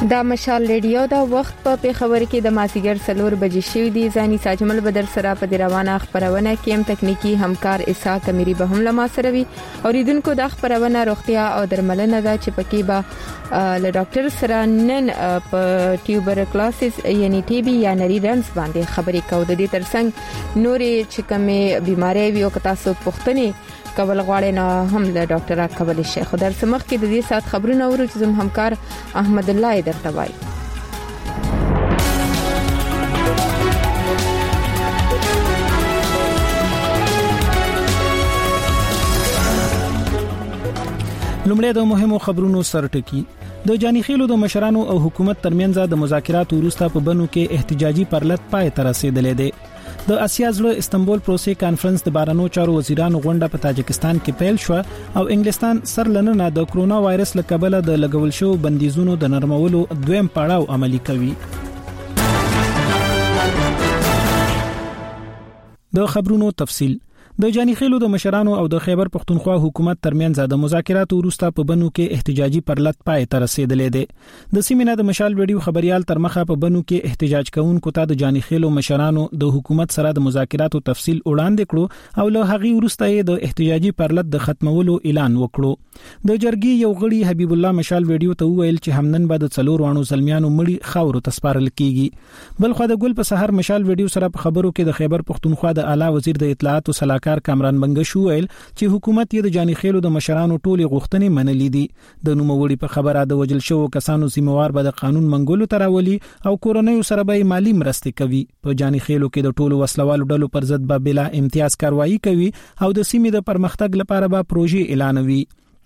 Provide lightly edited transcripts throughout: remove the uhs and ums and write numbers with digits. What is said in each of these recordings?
دا مشال ریډیو دا وخت په پیښور کې د مازیګر 4 بجې شوې دي. ځاني ساجمل بدر سره په روانه خبرونه کې هم تکنیکی همکار اسحاق اميري به هم لما سره وي. اوریدونکو د خبرونه روغتیا او درملنه دا چې پکې به له ډاکټر سره نن په ټیوبرکلوسس یعنی ټي بي یا نری رنز باندې خبرې کوو. د دې ترڅنګ نورې چې کومه بیماری وي او تاسو پوښتنه کول غواړئ نه هم له ډاکټر کول شي. خو در سمخ کې د دې سات خبرونه ورو چې زم همکار احمد الله درته وایي. لومړی د مهمو خبرونو سرټکی. د جانیخیلو د مشرانو او حکومت ترمنځ د مذاکراتو وروسته په بنو کې احتجاجي پرلط پای ته رسیدلې ده. د اسیا زړه استنبول پروسې کانفرنس د بارانو چارو وزیرانو غونډه په تاجکستان کې پیل شو او انګلستان سرلننه د کرونا وایرس له کبله د لګول شو بندیزونو د نرمولو دویم پړاو عملی کوي. د خبرونو تفصیل. د جانیخیلو د مشرانو او د خیبر پختونخوا حکومت ترمنځ د مذاکراتو وروسته په بنو کې احتجاجي پرلط پای ته رسیدلې ده. د سیمینار د مشال ویډیو خبريال تر مخه په بنو کې احتجاج کوونکو ته د جانیخیلو مشرانو د حکومت سره د مذاکراتو تفصیل وړاندې کړو او له هغه وروسته یې د احتجاجي پرلط د ختمولو اعلان وکړو. د جرګي یو غړي حبیب الله مشال ویډیو ته ویل چې همنن به د 4 وانو زلمیانو مړي خاورو تسپارل کیږي. بل خو د ګل په سحر مشال ویډیو سره په خبرو کې د خیبر پختونخوا د اعلی وزیر د اطلاعات او کار کامران منګشو ویل چې حکومت یې د جانیخیلو د مشرانو ټولې غوښتنې منلې دي. د نوموړي په خبره د وجل شو کسانو ذمہوار به د قانون منګولو تراولي او کورنۍ سره به مالی مرستې کوي. په جانیخیلو کې د ټولو وسلوالو ډلو پر ضد به بلا امتیاز کاروایی کوي او د سیمې د پرمختګ لپاره به پروژې اعلانوي.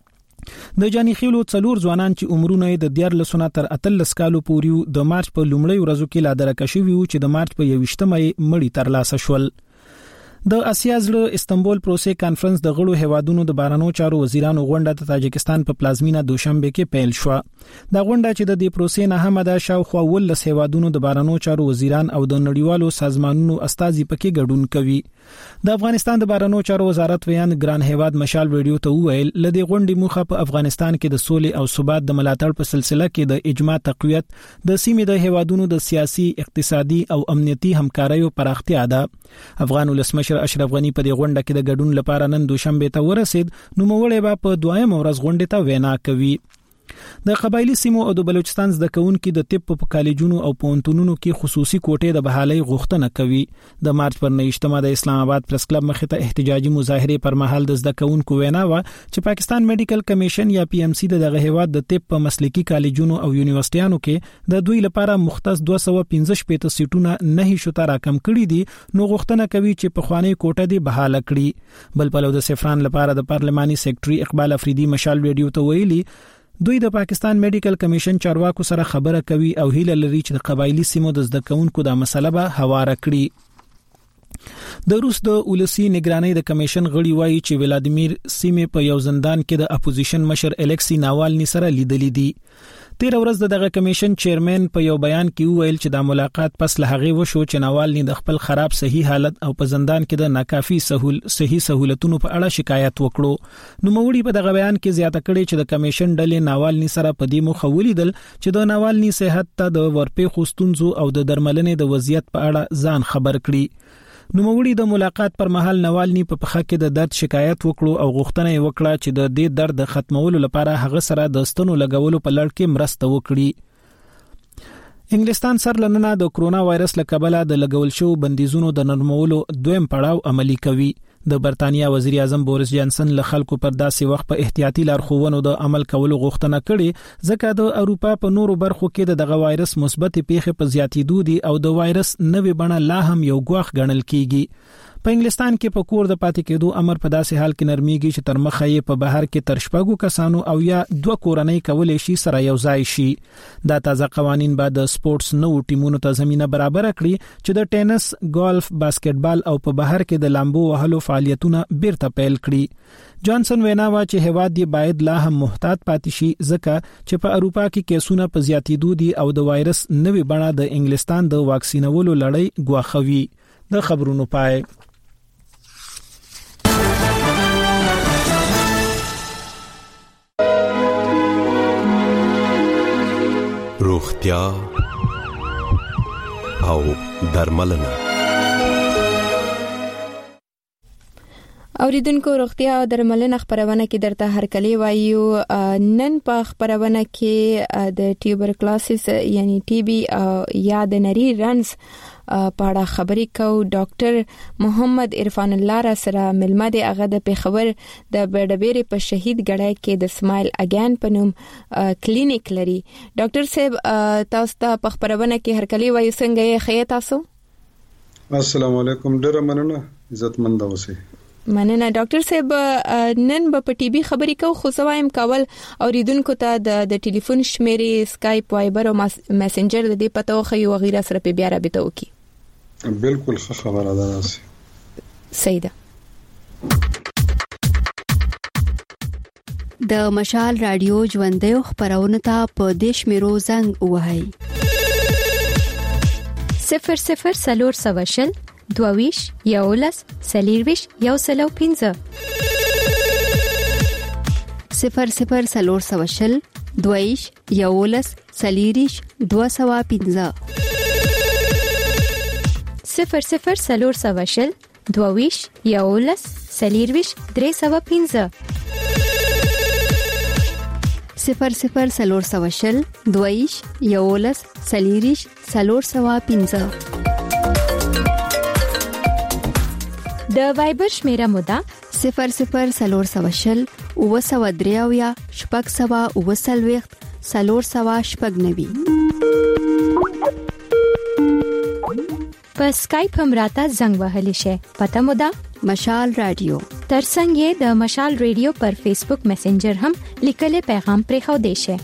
د جانیخیلو 4 ځوانان چې عمرونه د 14 تر 18 کالو پورې د مارچ په لومړۍ ورځو کې لا درکشي وو چې د مارچ په 21مه مړی تر لاسه شول. د اسیا زړه استنبول پروسې کانفرنس د غړو هوادونو د بارانو چارو وزیرانو غونډه د تاجکستان په پلازمینه دوشنبه کې پیل شو. دا غونډه چې د دې پروسې نه هم د شاوخوا ول هوادونو د بارانو چارو وزیران او د نړیوالو سازمانونو استازي پکې ګډون کوي. د افغانستان د بارانو چارو وزارت ویان ګران هیواد مشال ویډیو ته ویل لدې غونډې موخه په افغانستان کې د سولې او ثبات د ملاتړ په سلسله کې د اجماع تقویت د سیمې د هوادونو د سیاسي اقتصادي او امنیتي همکاریو پراختیا ده. افغان ولسمشر اشرف غنی په دې غونډه کې د ګډون لپاره نن دوشنبه ته ورسید. نو موړې به په دویم ورځ غونډه ته وینا کوي. د قبایلی سیمو او د بلوچستان زده کوونکو د طب په کالجونو او پونتونونو کې خصوصي کوټې د بحالي غوښتنه کوي. د مارچ پر 19مه د اسلام آباد پریس کلب مخې ته احتجاجي مظاهره پر مهال د زده کوونکو وینا و چې پاکستان میډیکل کمیشن یا پی ام سی دغه هیواد د طب په مسلکی کالجونو او یونیورسيټانو کې د دوی لپاره مختص 215 سیټونه نه هي شته راکم کړي دي. نو غوښتنه کوي چې په خواني کوټه دی بحاله کړي. بل په لور د سفران لپاره د پارلماني سیکریټري اقبال افریدي مشال ویډیو ته ویلي دوی د پاکستان میډیکل کمیشن چارواکو سره خبره کوي او هیله لري چې د قبایلی سیمو د زده کوونکو د مسله به هواره کړي. د روس د ولسی نگرانی د کمیشن غړي وایي چې ولادیمیر سیمه په یو زندان کې د اپوزیشن مشر الکسی ناوالنی سره لیدلې دي. 13 ورځ دغه کمیشن چیرمن په یو بیان کې ویل چې د ملاقات پس له هغه وشو چې ناوالنی د خپل خراب صحي حالت او په زندان کې د ناکافي صحي سہولتونو په اړه شکایت وکړو. نو موړي په دغه بیان کې زیاته کړي چې د کمیشن ډلې ناوالنی سره په دې مخ ولیدل چې د ناوالنی صحت ته د ورپې خوستونزو او د درملنې د وضعیت په اړه ځان خبر کړي. نو موړي د ملاقات پر مهال ناوالنی په پخه کې د درد شکایت وکړو او غوښتنه یې وکړه چې د دې درد ختمولو لپاره هغه سره د ستنو لګولو په لړ کې مرسته وکړي. انګلستان سرلننه د کرونا وایرس له کبله د لګول شو بندیزونو د نرمولو دویم پړاو عملی کوي. د برتانیا وزیر اعظم بوریس جانسن له خلکو پر داسې وخت په احتیاطي لارښوونو د عمل کولو غوښتنه کړې ځکه د اروپا په نورو برخو کې دغه وایرس مثبت پیښې په زیاتېدو دي او د وایرس نوې بڼه لا هم یو ګواښ ګڼل کیږي. په انګلستان کې په کور د پاتې کېدو امر په داسې حال کې نرميږي چې تر مخه یې په بهر کې تر شپږو کسانو او یا 2 کورنۍ کولې شي سره یو ځای شي. دا تازه قوانين بعد د سپورتس نو ټیمونو ته زمينه برابر کړي چې د ټینس، ګولف، باسکټبال او په بهر کې د لامبو وهلو فعالیتونه بیرته پیل کړي. جانسن وینا وا چې هواد دی باید لا هم محتاط پاتې شي ځکه چې په اروپا کې کیسونه په زیاتېدو دي او د وایرس نوې بڼه د انګلستان د واکسینولو لړۍ ګواښوي. د خبرونو پای. روغتیا او درملنه. اوریدونکو روغتیا او درملنه خبرونه کې درته هرکلی وایو. نن په خبرونه کې د ټیوبرکلوسس یعنی ټي بي یا د نری رنز په اړه خبرې کوو. ډاکټر محمد عرفان الله را سره ملمه دی. هغه د پیښور د بډبېری په شهید ګړی کې د سمایل اگین په نوم کلینیک لري. ډاکټر صاحب تاسو ته په خبرونه کې هرکلی وایو. څنګه یې خیر تاسو؟ السلام علیکم. ډیره مننه. عزتمند اوسئ. مننه ډاکټر صاحب. نن په ټي بي خبرې کوو خو زوایم کول اوریدونکو ته د ټلیفون شمیرې اسکایپ وایبر او میسنجر د دې پته خو یو غیره سره په بیا رابطه وکي. بالکل خبره ده. صحیح ده. د مشال رادیو ژوندۍ خبرونه ته په دیش میرو زنګ وهاي 00 22 یولس سلیرویش یو سلو 15 00 22 یولس سلیریش 215 00 22 یولس سلیرویش 315 00 22 یولس سلیریش 315 د وایبر شمیره مودا 00 وسودریاویا شپږ سوا وسلويخت سلور سوا شپږ نوي. په اسکایپ هم راته زنګ وهلی شي. پته مودا مشال رادیو. ترڅنګ د مشال رادیو پر فیسبوک میسنجر هم لیکلي پیغام پرې خو دی شي.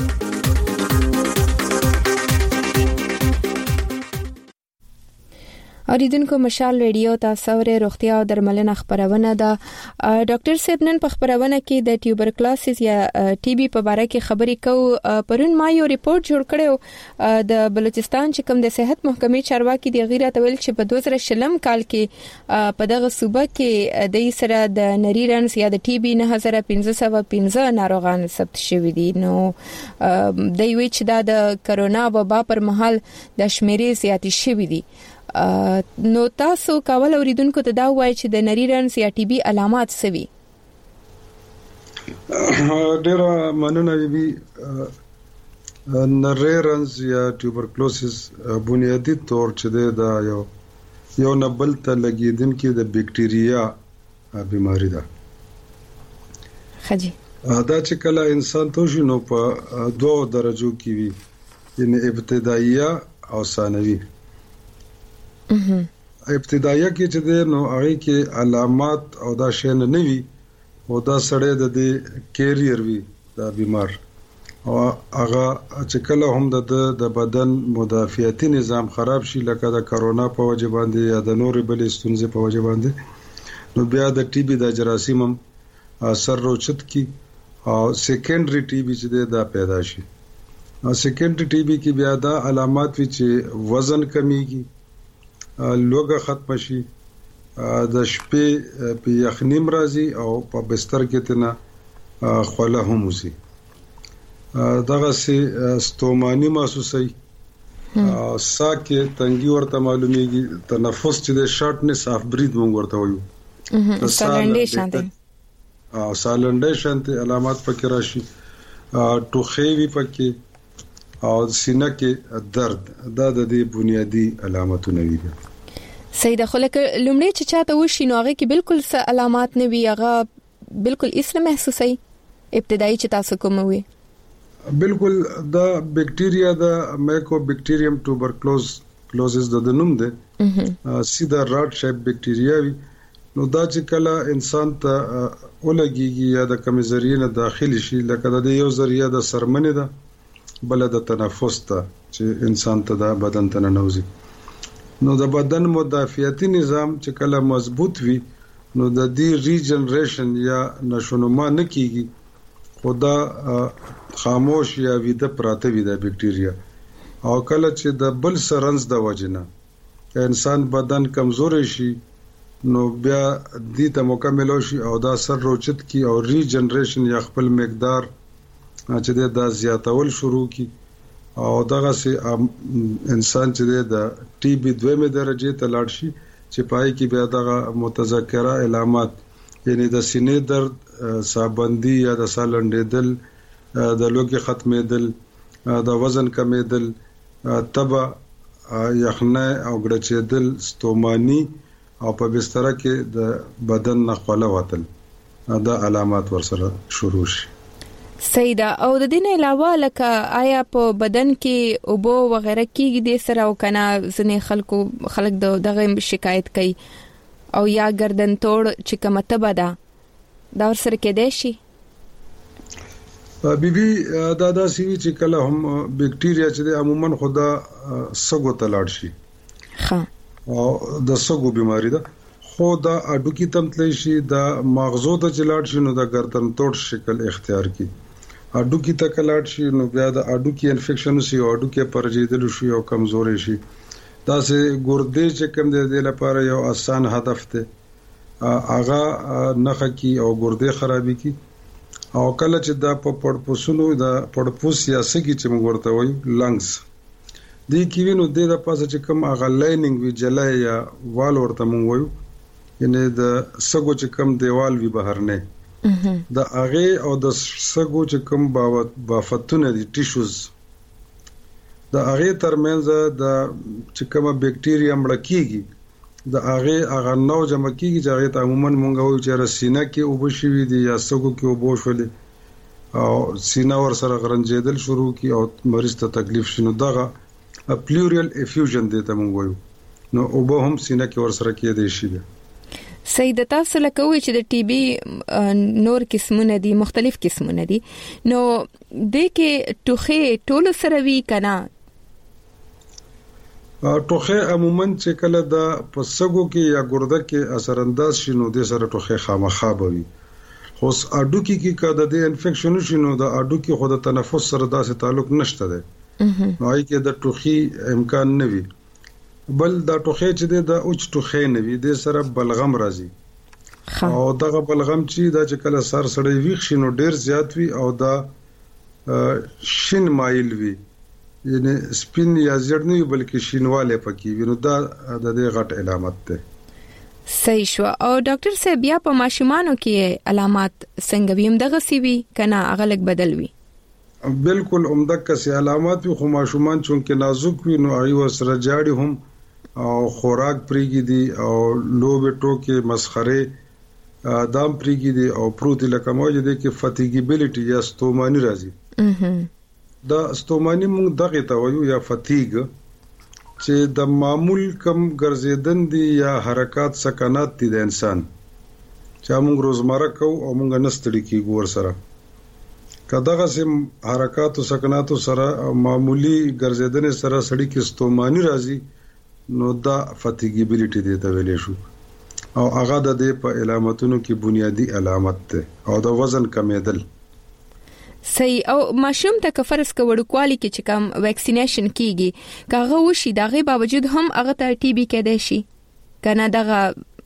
اوریدونکو مشال ریډیو تاسو ورې روغتیا او درملنه خبرونه ده. ډاکټر صاحب نن په خبرونه کې د ټیوبرکلوسس یا ټي بي په اړه کې خبرې کوو. پرون ما یو ریپورت جوړ کړو د بلوچستان چې کوم د صحت محکمې چارواکي دی غیره تول چې په 2020 کال کې په دغه صوبه کې د سره د نری رنز یا د ټي بي 9515 ناروغان ثبت شوي دي. نو د وی چې د کرونا وبا پر مهال د شمیرې زیاتې شوي دي. نو تاسو کول اوریدونکو ته دا وایي چې د نری رنز یا ټي بي علامات څه وي؟ ډیره مننه بي. نری رنز یا ټیوبرکلوسس بنیادی طور چې دا یو نبل ته لګیدونکې د بکټیریا بیماری ده. خجی دا چې کله انسان ته شنو په دوه درجو کې وي، یعنی ابتدائیه او ثانوي. ابتدائیه کې چې نو هغه کې علامات او دا شی نه وي او دا سړی د کیریئر وي دا بیمار، او هغه چې کله هم د بدن مدافعتي نظام خراب شي لکه د کرونا په وجه باندې یا د نورې بلې ستونزې په وجه باندې، نو بیا د ټي بي د جراثیم هم اثر روچت کی او سیکنډري ټي بي چې دا پیدا شي. او سیکنډري ټي بي کې بیا دا علامات وي چې وزن کمیږي، لوګه ختم شي، د شپې په یخنیم راځي او په بستر کې تنه خوله هم وسی، دغه سي ستوماني محسوسي، ساکه تنګي ورته معلومیږي، تنفس چې د شارټنس اف بریث مونږ ورته وایو، سالنډې شانتي علامات پکې راشي، ټوخي وي پکې او سینه کې درد. دا د دې بنیادی علامتونه دي. صحیح ده. خو لکه لومړی چې چاته وشي نو هغه کې بالکل څه علامات نه وي، هغه بالکل اسنه محسوسي ابتدایي چې تاسو کوم وي. بالکل دا بکټیریا دا مایکوبیکټیریم ټوبرکلوزس د نوم ده، سیده راډ شیپ بکټیریا وي. نو دا چې کله انسان ته ولګيږي یا د کوم ذریعہ نه داخلي شي، لکه د یو ذریعہ د سرمنې ده بل د تنفس ته چې انسان ته د بدن ته ننوځي، نو د بدن مدافعتي نظام چې کله مضبوط وي نو د دې ریجنریشن یا نشونما نه کیږي، خدا خاموش یا ویده پراته وي د بکټیریا. او کله چې د بل سرنز د وجنه انسان بدن کمزوري شي نو بیا دې ته مکمل شي او دا سر روچت کی او ریجنریشن یا خپل مقدار چې دا زیاتول شروع کی، او دغه سي انسان چې د ټي بي دویمه درجه ته لاړ شي چې پای کې بیا دغه متذکره علامات یعنی د سینې درد سابندي یا د سالندېدل د لوګي ختمېدل د وزن کمېدل تبه یخنه او ګړچېدل ستوماني او په بستر کې د بدن نخوله وتل دا علامات ورسره شروع شي. سیدا او د دین علاوه لکه آیا په بدن کې اوبو وغیرہ کېږي د سره او کنه ځنې خلک دغه شکایت کوي او یا گردن توړ چې کومه تبه ده دا ورسره کېدای شي. بیبي دا سوي چې کله هم بکټیریا چې عموما خدا سګو ته لاړ شي او د سګو بيماري ده خو دا اډو کې تم تللی شي دا مغزو ته چلاړ شي نو دا گردن توړ شکل اختیار کی اډو کې تکلاړ شي نو بیا د اډو کې انفیکشن شي او اډو کې پرجیدل شي او کمزوري شي دا سه ګردې چې کم د لپاره یو آسان هدف ته اغا نخ کی او ګردې خرابي کی او کله چې دا په پړپوسونو دا پړپوس یا سګي چې موږ ورته وایو لنګز دی کیوینو د پاسه چې کم اغا لایننګ وی جلای یا وال ورته موږ وایو یعنی د سګو چې کم دیوال وی بهر نه د اغه او د سګو چې کوم بافتونه دي ټیشوز د اغه ترمنځ د چې کوم بکټیریا مړ کیږي د اغه نو جمع کیږي چې هغه عموما مونږ وایو چې رسینه کې او بشوي دي یا سګو کې او بوشولې او سینه ور سره غرنجیدل شروع کی او مریض ته تکلیف شنو دغه پلورال افیوژن دي ته مونږ وایو نو او به هم سینه کې ور سره کې دي شي. سید تاسو لکوي چې د ټي بي نور قسمونه دي مختلف قسمونه دي نو د کې ټوخه ټول سره وی کنا ټوخه عموما چې کله د پسګو کې یا ګرده کې اثر انداز شینو د سره ټوخه خامخا بوي خو اډو کې کده د انفیکشن شینو د اډو کې خود تنفس سره داسې تعلق نشته ده نو اې کې د ټوخي امکان نه وي بل دا ټوخه چې د اوچ ټوخه نه وي د سره بلغم راځي او دغه بلغم چې دا چې کله سر سړی ویښ شینو ډیر زیات وي او دا شین مایل وي یعنی سپین یا زړ نه بلکې شینواله پکې وي نو دا د دې غټ علامت ده. صحیح شو. او ډاکټر صاحب بیا په ماشومانو کې علامات څنګه ویم دغه سی وی کنه اغلق بدل وي؟ بالکل عمده کسي علامات خو ماشومان چې نازک وي نو ایو سره جاړي هم او خوراک پریږي دي او لوبه ټوکې مسخره دام پریږي دي او پروت لکه موجه دي کې فاتیګیبیلیټي یا ستومانی راځي. دا ستومانی موږ دغه ته وایو یا فاتیګ چې د معمول کم ګرځیدن دي یا حرکت سکنات دي د انسان چې موږ روزمره کوو او موږ نستړي کیږو ور سره کداغه سم حرکت او سکنات سره معمولی ګرځیدنې سره سړی کې ستومانی راځي نو دا فاتیګیبیلیټي دی ته ویلې شو او هغه د دې په علامتونو کې بنیادی علامت ده او د وزن کمیدل. صحیح. او ماشوم ته کفرس کوړکوالي کې چې کوم ویکسینیشن کیږي کاغه وشي دغه باوجود هم هغه ته ټي بي کېدای شي کنه دغه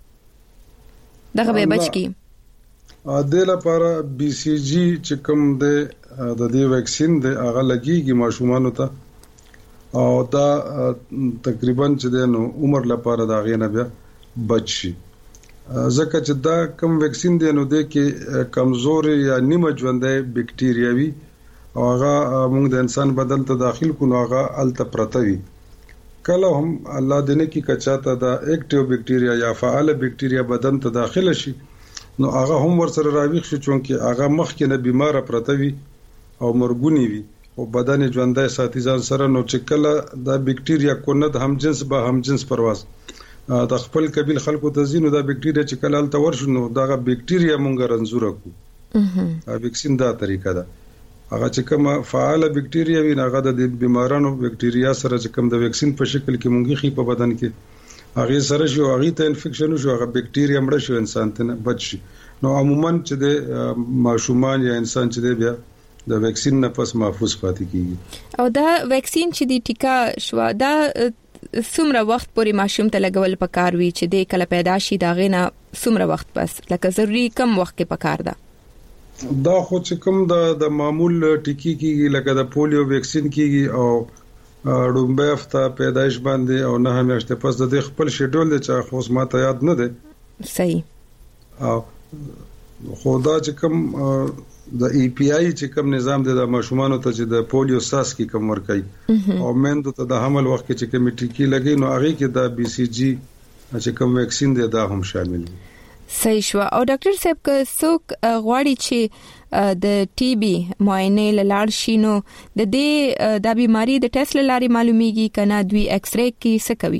به بچ کی د لپاره بي سي جي چې کوم د دې ویکسین د هغه لګيږي ماشومانو ته او دا تقریبا چې د عمر لپاره دا غینه بیا بچ شي ځکه چې دا کوم ویکسین دی نو د کې کمزوري یا نیمه ژوندۍ بکټیریاوي او هغه موږ د انسان بدن ته داخل کو نو هغه الته پرتوي کله هم الله دې نه کې کچاته دا اکټیو بکټیریا یا فعال بکټیریا بدن ته داخله شي نو هغه هم ورسره راويخ شي چې هغه مخکې نه بیمار پرتوي او مرګونی وي او بدن ژوندۍ ساتي ځان سره نو چې کله دا بکټیریا کونه د همجنس به همجنس پرواز د خپل قبیل خلکو ته زینو دا بکټیریا چې کله الته ورشنو دا بکټیریا مونږ رنځور کو ویکسین دا طریقه ده هغه چې کوم فعال بکټیریا وي هغه د بیمارانو بکټیریا سره چې کوم د ویکسین په شکل کې مونږ خي په بدن کې هغه سره شو هغه ته انفیکشن شو هغه بکټیریا مړ شو انسان ته بچ شي نو عموما چې د ماشومان یا انسان چې دی بیا د ویکسین نه پس محفوظ پاتې کیږي. او دا ویکسین چې دی ټیکا شو دا څومره وخت پورې ماشوم ته لګول پکار وي چې د کله پیدا شي دا غینه څومره وخت پس لکه ضروري کم وخت کې پکار ده؟ دا خو چې کوم د معمول ټیکی کیږي لکه د پولیو ویکسین کیږي او ډومبه هفته پیدایش باندې او نه همیشته پس د خپل شیډول د چا خو ماته یاد نه ده صحیح او خدا چې کوم د ای پی آی چې کوم نظام د ماشومانو ته چې د پولیو ساس کی کوم ورکي او مندو ته د حمل وخت کې چې کمیټي کې لګي نو هغه کې د بی سی جی چې کوم ویکسین دی دا هم شامل دي صحیح شو او ډاکټر صاحب که څوک غواړي چې د ټي بي معاینه لاړ شي نو د دې د بیماری د ټیسټ لاري معلومیږي کنه دوی ایکس رې کې څه کوي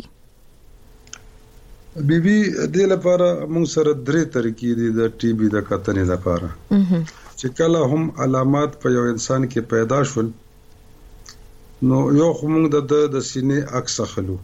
بي د لپاره موږ سره درې طریقې دي د ټي بي د کتنې لپاره چې کله هم علامات په یو انسان کې پیدا شول نو یو موږ د سینې عکس اخلو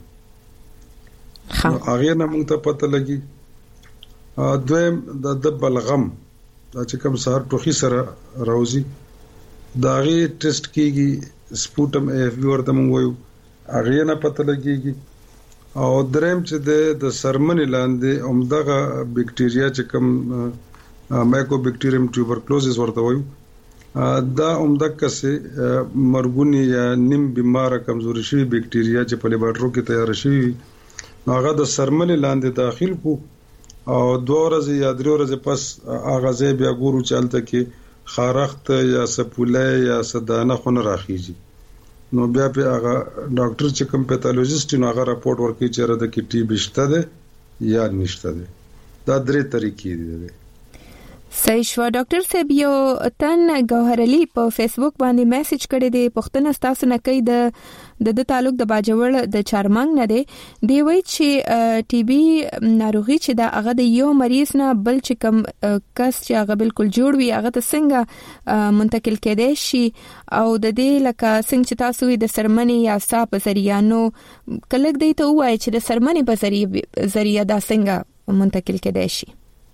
هغه نه موږ ته پته لګي دویم د بلغم دا چې کوم سهار ټوخي سره راوځي دا غي ټیسټ کیږي سپوټم اف بي ورته موږ وایو هغه نه پته لګيږي او دریم چې د سرمنې لاندې عمدغه بکټیریا چې کوم مایکوبیکټیریم ټوبرکلوزس ورته وایو دا عمدغه سه مرګونی یا نیم بیمار کمزوري شوی بکټیریا چې په لیبارټرو کې تیار شوی هغه د سرمنې لاندې داخل کو او 2 ورځې یا 3 ورځې پس اغازه بیا ګورو چالت کې خارخت یا سپوله یا سدانه خون راخیږي نو بیا په هغه ډاکټر چې کوم پیتالوژیست نو هغه راپورټ ورکړي چې را د کې ټي بي شته ده یا نشته ده دا درې طریقې دي صحیح شو ډاکټر صاحب یو تن ګوهر علي په فیسبوک باندې میسج کړی دی پښتنه تاسو نه کوي د تعلق د باجوړ د چارمنګ نه دی دی وای چې ټي بي ناروغي چې دا هغه د یو مریض نه بل چې کم کس چې هغه بالکل جوړ وي هغه ته څنګه منتقل کېدای شي او د دې لکه څنګه چې تاسو د سرمنې یا سا په ذریعہ نو کله دې ته وای چې د سرمنې په ذریعہ دا څنګه منتقل کېدای شي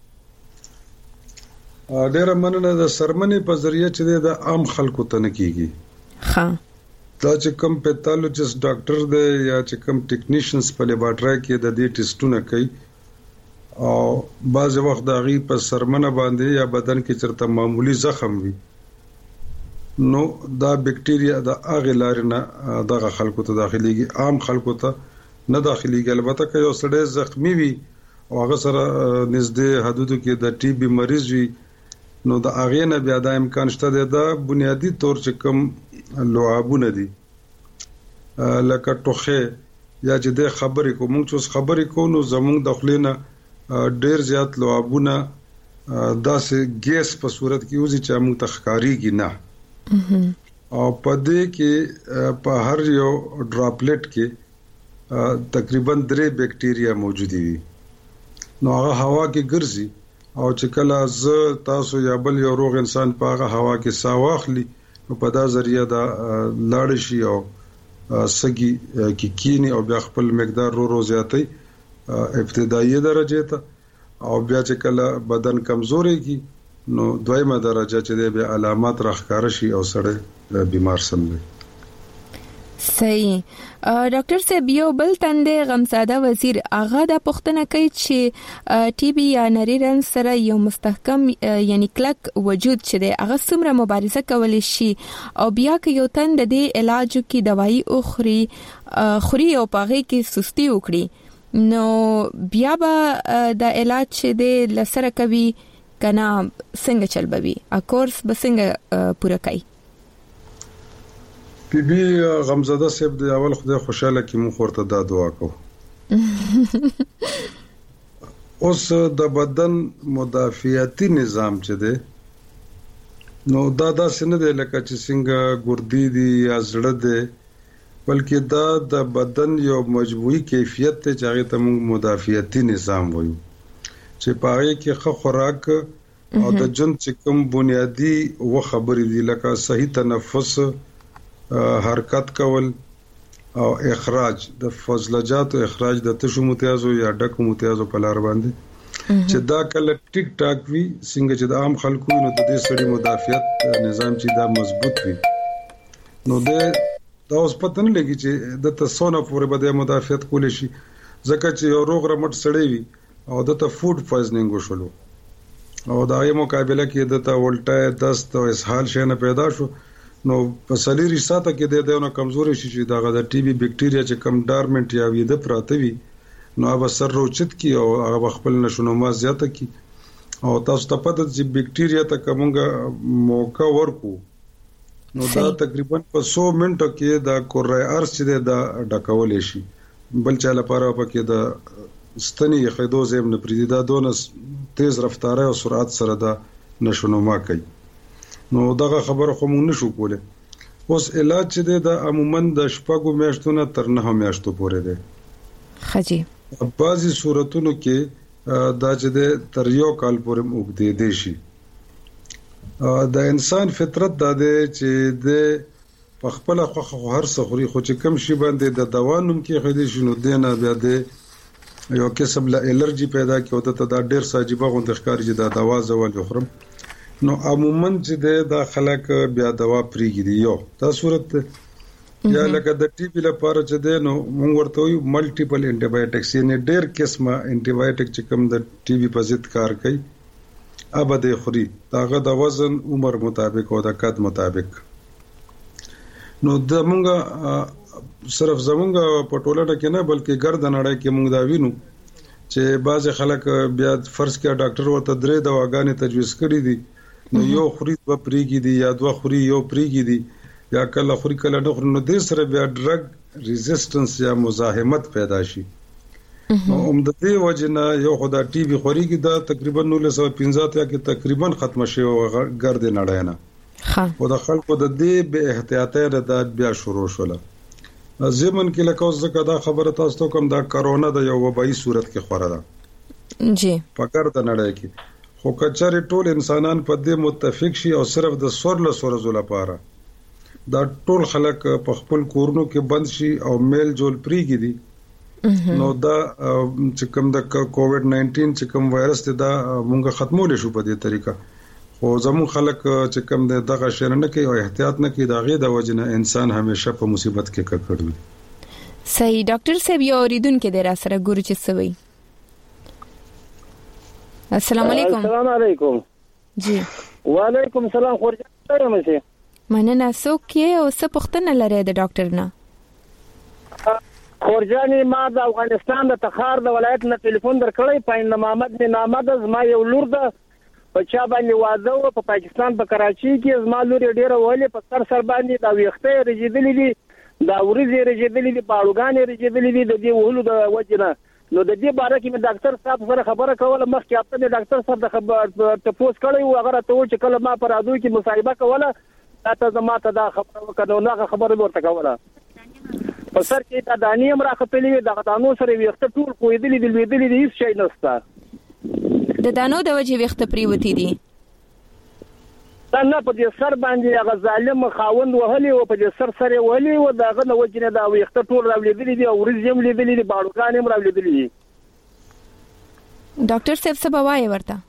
ډېر مننه د سرمنې په ذریعہ چې د عام خلکو ته نه کیږي ها دا چې کوم پیتالوجیست ډاکټر دی یا چې کوم ټیکنیشنز په لیبارټری کې د دې ټیسټونه کوي او بعض وخت د غي په سرمنه باندې یا بدن کې چرته معمولی زخم وي نو دا بکټیریا د اغه لارنه دغه خلکو ته داخليږي عام خلکو ته نه داخليږي البته که یو سړی زخمی وي او هغه سره نږدې حدودو کې د ټي بي مریض وي نو د اغه نه بیا د امکان شته د بنیادی طور چې کوم لعابونه دي لکه ټوخه یا چې د خبرې کوم چې خبرې کو نو زموږ د خلینا ډیر زیات لعابونه داسې ګیس په صورت کې وځي چې موږ تخکاریږي نه او په دې کې په هر یو ډراپلټ کې تقریبا 3 بکټیریا موجود دي نو هغه هوا کې ګرځي او چې کله تاسو یا بل یو روغ انسان په هغه هوا کې ساه واخلي نو په دا ذریعہ دا لاړ شي او سګي کې کینی او بیا خپل مقدار رو زیاتي ابتدایي درجه ته او بیا چې کله بدن کمزوري کی نو دویمه درجه چې د علامات راخکار شي او سره بیمار سموي صحیح ډاکټر صاحب یو بل تند غمزاده وزیر اغا د پښتنه کوي چې ټي بي یا نریرن سره یو مستحکم یعنی کلک وجود چې د هغه سمره مبارزه کولای شي او بیا که یو تند د علاج کی دوايي اخري او پاغي کې سستی وکړي نو بیا به د علاج چې د لسره کوي کنا څنګه چلبوي ا کورس به څنګه پوره کوي بی بی غمزاده صاحب د اول خدای خوشاله کی مون خورته دا دعا کو اوس د بدن مدافعتي نظام چې ده نو دا سن ده لکه چې څنګه ګردی دي یا زړه ده بلکې دا د بدن یو مجموعي کیفیت ته چې ته مون مدافعتي نظام وایو چې پاره کې خوراک او د جن چې کوم بنیادی و خبرې دي لکه صحیح تنفس حرکت کول او اخراج د فضلجات او اخراج د تشو متیازو یا ډکو متیازو په لار باندې چې دا کله ټیک ټاک وي څنګه چې د عام خلکو نو د دې سړي مدافعت نظام چې دا مضبوط وي نو دا اوس پته نه لګي چې د تاسو پورې به مدافعت کول شي ځکه چې یو روغ رمټ سړی وي او د ته فود پویزنینګ وشولو او دا یې مقابله کې د تا ولټه دست او اسهال شنه پیدا شو نو په سلیری ساته کې د نو کمزوري شي چې دا د ټي بي بکټیریا چې کم ډارمنټ یا وی د پراته وي نو هغه سر روچت کی او هغه خپل نشونما زیاته کی او تاسو ته پته چې بکټیریا ته کومه موقع ورکو نو دا تقریبا په 100 منټو کې دا کورای ارس چې دا ډکول شي بل چا لپاره پکې دا ستنی خیدو زم نه پریدي دا دونه تیز رفتاره او سرعت سره دا نشونما کوي نو دغه خبره خو مونږ نشو کوله اوس علاج چې دا عموما د شپږو میاشتو نه تر 9 میاشتو پورې دی خجی بعضی صورتونو کې دا چې تر یو کال پورې وګړي دي شي د انسان فطرت دا دی چې د په خپل خو هر څه خوري خو چې کم شي باندې د دوانوم کې خېدي شنو دینه بیا د یو قسم له الرجی پیدا کیوته ته دا ډیر ساجيبه غوند ښکاری چې دا دوا زول خورم نو عموما چې دا خلک بیا دوا پریږي دی یو دا صورت یا لکه د ټي بي لپاره چې دی نو موږ ورته یو ملټیپل انټي بایوټکس یعنی ډیر قسمه انټي بایوټک چې کوم د ټي بي په ضد کار کوي ابد خوري داغه د وزن عمر مطابق او د قد مطابق نو د موږ صرف زمونږ په ټولنه کې نه بلکې ګرد نړۍ کې موږ دا وینو چې بعض خلک بیا فرض کې ډاکټر ورته درې دواګانې تجویز کړې دي نو یو خوري دوه پریږي دي یا دوه خوري یو پریږي دي یا کله خوري کله نه خوري نو د سره بیا ډرګ ریزिस्टنس یا مزاحمت پیدا شي نو د دې وجنه یو خدا ټي بي خوري کې دا تقریبا 1915 کې تقریبا ختم شي او ګرد نړۍ نه او د خلکو د دې به احتیاطي ردات بیا شروع شول زمون کې لکه اوس ځکه دا خبره تاسو ته کوم دا کرونا د یو وبایي صورت کې خوره ده جی پکړ د نړۍ کې خو کچاري ټول انسانان په دې متفق شي او صرف د سورلو لپاره دا ټول خلک په خپل کورونو کې بند شي او میل جول پریږي دي نو دا چې کوم د کووډ 19 چې کوم وایرس ته دا مونږه ختمول شو په دې طریقه خو زمون خلک چې کوم دغه شر نه کوي او احتیاط نه کوي دا غي د وجنه انسان همیشه په مصیبت کې ککړوي صحیح ډاکټر صاحب یو اوریدونکو د را سره ګورو چې سوي السلام علیکم السلام علیکم جی وعلیکم السلام خورجان مشه مننه څوک یې او څه پوښتنه لري د ډاکټر نه خورجان ما د افغانستان د تخار د ولایت نه ټلیفون درکړی پاین محمد بن احمد زما یو لور ده په چا باندې واده او په پاکستان په کراچي کې زما لور ډیره ولې په سر باندې دا ویخته رجیدلې دي دا ورزې رجیدلې دي پاړوګانې رجیدلې دي د دې ولو د وجنه نو د دې باره کې مې ډاکټر صاحب سره خبره کوله مخکې هفته مې ډاکټر صاحب د خبر تپوس کړی او هغه ته چې کله ما پر ادو کې مصاحبه کوله تا زما ته دا خبره وکړه نو خبره ورته کوله په سر کې دا دانی هم راخپلې د دانو سره ویخته ټول کوېدلې دي لوېدلې دي هیڅ شي نشته د دانو د وجه وخت پریوتی دي دا نه په دې سر باندې هغه ظالم خاوند وهلي او په دې سره وهلي او داغه نو وجنه دا وخت ټول راولېدلې دي او ورزم لیدلې دي باړوګان هم راولېدلې دي ډاکټر صاحب څه بوای ورته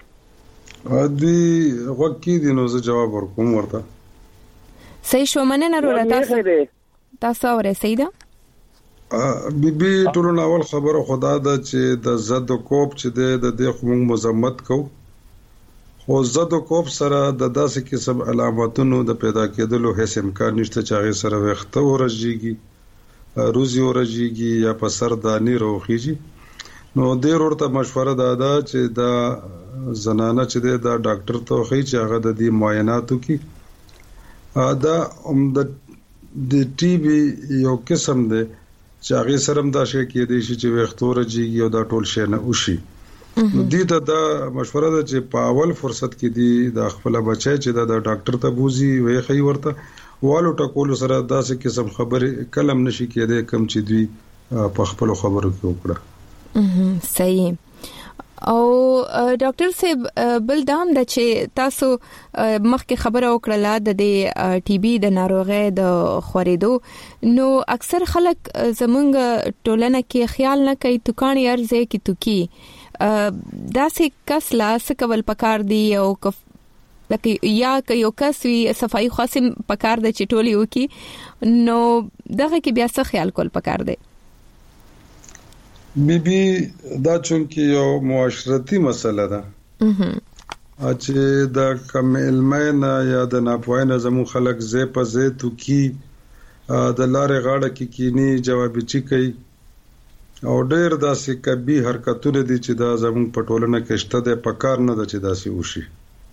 ادي وکی دي نو زه جواب ورکوم ورته صحیح شو مننه ورته تاسو اورئ سیدا بيبي ټول اول خبره خدا دا چې د زد کوپ چې د دې خو مزمت کو خو زد کوپ سره د داسې قسم علاماتونو د پیدا کېدلو هیڅ امکان نشته چې هغه سره وخته ورجیږي روزي ورجیږي یا په سر دانی روخیږي نو ډیر ورته مشوره ده چې دا زنانه چې دا ډاکټر ته خي چې هغه د دې معایناتو کې دا د ټي بي یو قسم ده چې هغه سره دا شي کې دي چې وختور جيږي او دا ټول شي نه وشي نو دې ته دا مشوره ده چې په اول فرصت کې دي د خپل بچي چې دا ډاکټر ته بوزي وي خي ورته والو ټکول سره داسې قسم خبره کلم نشي کېده کم چې دوی په خپل خبرو کې وکړه صحیح او ډاکټر صاحب بل دام د چې تاسو مخکې خبره وکړه د ټي بي د ناروغي د خورېدو نو اکثر خلک زمونږ ټولنه کې خیال نه کوي توکانی ارزه کې توکي داسې کس لا سکول پکار دی او لکه یا یو کس وی صفائی خاصم پکار د چټولي وکي نو دغه کې بیا څه خیال کول پکار دی بيبي دا چونکی یو معاشرتي مسله ده چې د کم علمانه یا د ناپوهانه زمو خلک زې په زې تو کی د لارې غاړه کې کینی جواب چی کوي او ډېر داسې کبي حرکتونه دي چې دا زمو په ټولنه کې شته د پکار نه د چې داسې وشي.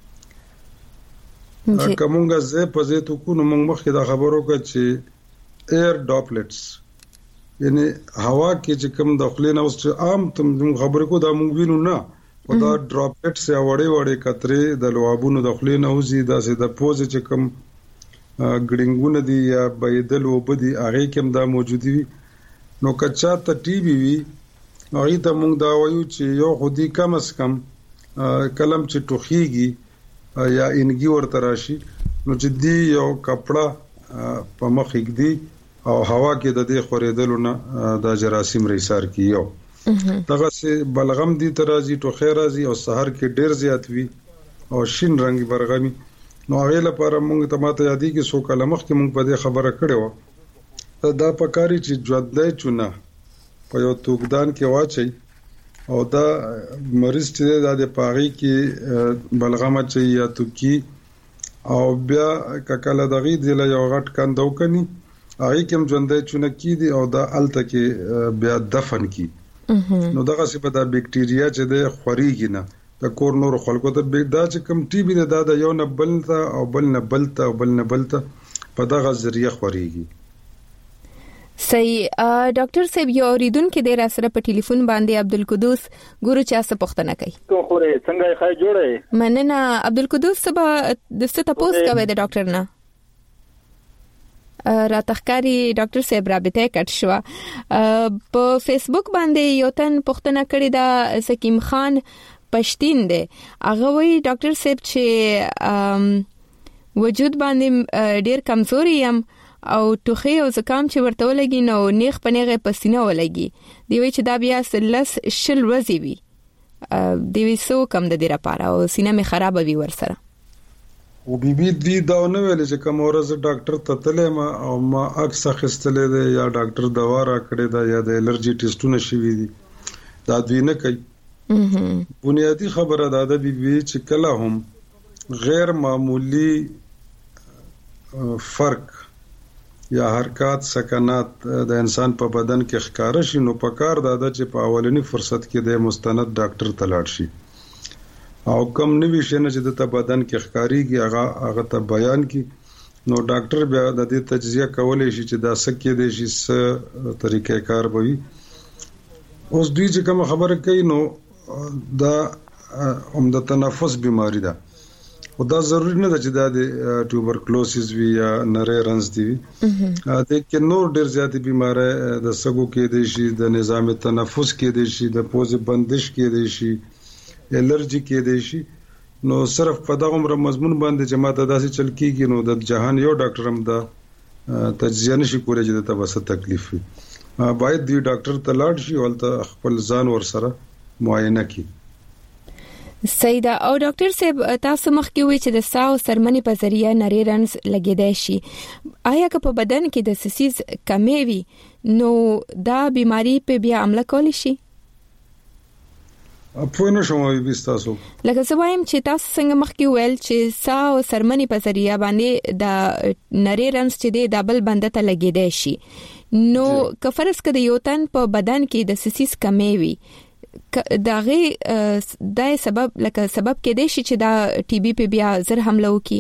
کومه زې په زې تو کو نو موږ مخکې دا خبرو کړ چې ایر ډاپلټس یعنی هوا کې چې کوم داخلي نه اوس عام تم خبرې کو دا موږ وینو نه او دا ډراپلټس یا وړې قطرې د لوابونو داخلي نه وزي دا سه د پوز چې کوم ګډنګونه دي یا بيدل وبدي هغه کوم دا موجودي وي نو کچا ته ټي بي وي هغه ته موږ دا وایو چې یو خودي کم اس کم کلم چې ټوخيږي یا انګي ورته راشي نو چې دی یو کپڑا په مخ کې دی او هوا کې د دې خورېدل نه د جراثیم رئیسار کیو دغه سه بلغم دي ترازی ټوخه راځي او سحر کې ډېر زیات وي او شین رنگ برغمي نو هغه لپاره موږ ته ماته یادې کې سو کلمخ کې موږ په دې خبره کړو دا پکاري چې ژوندۍ چونه په یو توګدان کې واچي او دا مریض چې د پاغي کې بلغم چي یا توکي او بیا کله دغه د یو غټ کندو کني هغه کوم ژوندۍ چونه کی دي او دا الته کې بیا دفن کی نو دغه څه په دا بکټیریا چې د خوريږي نه د کور نور خلکو ته دا چې کوم ټي بي نه دا یو نه بلته او بل نه بلته او بل نه بلته په دغه ذریعہ خوريږي. صحیح. ډاکټر صاحب یو اوریدونکو د راسره په ټلیفون باندې عبدالقدوس ګورو چا څه پوښتنه کوي. ته خو څنګه ښه جوړه مننه عبدالقدوس سبا د څه تاسو کوي د ډاکټر نه راتخکاری ډاکټر صاحب رابطه کټ شو په فیسبوک باندې یو تن پوښتنه کړې ده سکیم خان پښتين دی هغه وی ډاکټر صاحب چې وجود باندې ډیر کمزوري يم او ټوخي او زکام چې ورته ولګي نو نیخ پنيغه پسینه ولګي دی وی چې دا بیا سلس شل ورځي وي دی وی سو کم د دې لپاره او سینه می خراب وي ورسره او بي بي دي دا نه ویل چې کوم ورځ ډاکټر ته تلم او ما اکس خستلې ده یا ډاکټر دوا را کړې ده یا د الرجي ټیسټونه شوي دي دا دوی نه کوي. بنیادی خبره دا ده بي بي چې کله هم غیر معمولی فرق یا حرکات سکنات د انسان په بدن کې ښکار شي نو پکار دا ده چې په اولنی فرصت کې د مستند ډاکټر ته لاړ شي او کم نوی شنه چې د بدن کې ښکاریږي هغه ته بیان کی نو ډاکټر بیا د دې تجزیه کولای شي چې دا سکه دي شي څه طریقې کار وي. اوس دوی چې کوم خبره کوي نو دا د تنفس بیماری ده او دا ضروري نه ده چې دا د ټوبرکلوسیس وي یا نری رنز دی د کې نور ډیر زیاتې بیماری د سګو کې دي شي د نظام تنفس کې دي شي د پوزې بندش کې دي شي الرجی کې دي شي نو صرف په دغه عمر مضمون باندې جماعت داسې چل کیږي نو د جهان یو ډاکټر هم دا تجزیه نشي کولای چې د تبسه تکلیف وي باید دی ډاکټر ته لاړ شي او ته خپل ځان ور سره معاینه کړي. سیدا او ډاکټر صاحب تاسو مخکې وی چې د ساو سرمنې په ذریعہ نری رنز لګیدای شي آیا که په بدن کې د سسیز کمی وي نو دا بیماری په بیا عمل کولی شي؟ په نو شوموي بيستاسو لکه زوایم چې تاسو څنګه مخکې ویل چې ساو سرمنې په ذریعہ باندې د نری رنز چې د دبل بنده ته لګیدای شي نو کفرس کده یو تن په بدن کې د سسیز کمی وي داغه دای سبب لکه سبب کې دی چې دا ټي بي په بیا زر حمله وکي.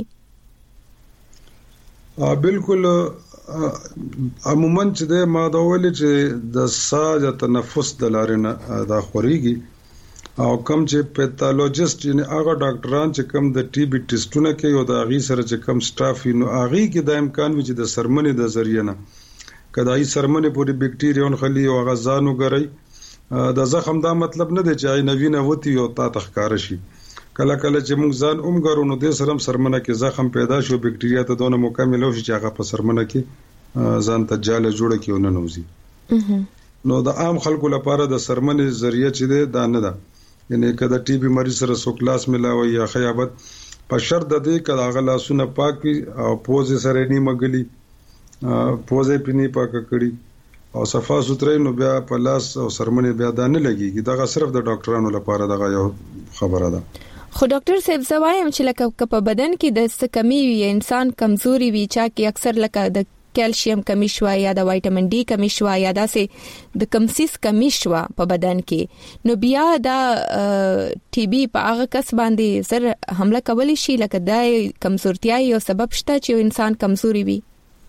بالکل عموما چې د ماده ول چې د ساج تنفس د لارې نه دا خوريږي او کوم چې پیتالوجیست یعنی هغه ډاکټران چې کوم د ټي بي ټیسټونه کوي او د هغه سره چې کوم سټاف نو هغه کې د امکان وي چې د سرمنې د ذریعہ نه کداې سرمنې پورې بکټیریون خلی او غزانو غړي د زخم دا مطلب نه دی چې نوینه وتی او تا تخکار شي کله کله چې موږ ځان عمرو نو د سرمنه کې زخم پیدا شو بکټیریا ته دونه مکمل شي چې هغه په سرمنه کې ځان ته جاله جوړه کې ونه نوځي نو د عام خلکو لپاره د سرمنې ذریعہ چې دی دا نه ده یعنی کله ټي بي مریض سره سو کلاس ملاوي یا خیابت په شرط د دې کله هغه لاسونه پاک او پوزې سره نیمه غلي پوزې پني پاک کړي او صفا سوتره نو بیا په لاس او سرمنې بیا دانه لګيږي دا صرف د ډاکټرانو لپاره دغه یو خبره ده خو ډاکټر صاحب زوایم چې لکه په بدن کې د څه کمی وي انسان کمزوري وي چا کې اکثر لکه د کیلشیم کمی شوا یا د وټامین ډي کمی شوا یا داسې د کمسیس کمی شوا په بدن کې نو بیا دا ټي بي په هغه کس باندې زر حمله کولی شي لکه د کمزورتیا یو سبب شته چې انسان کمزوري وي.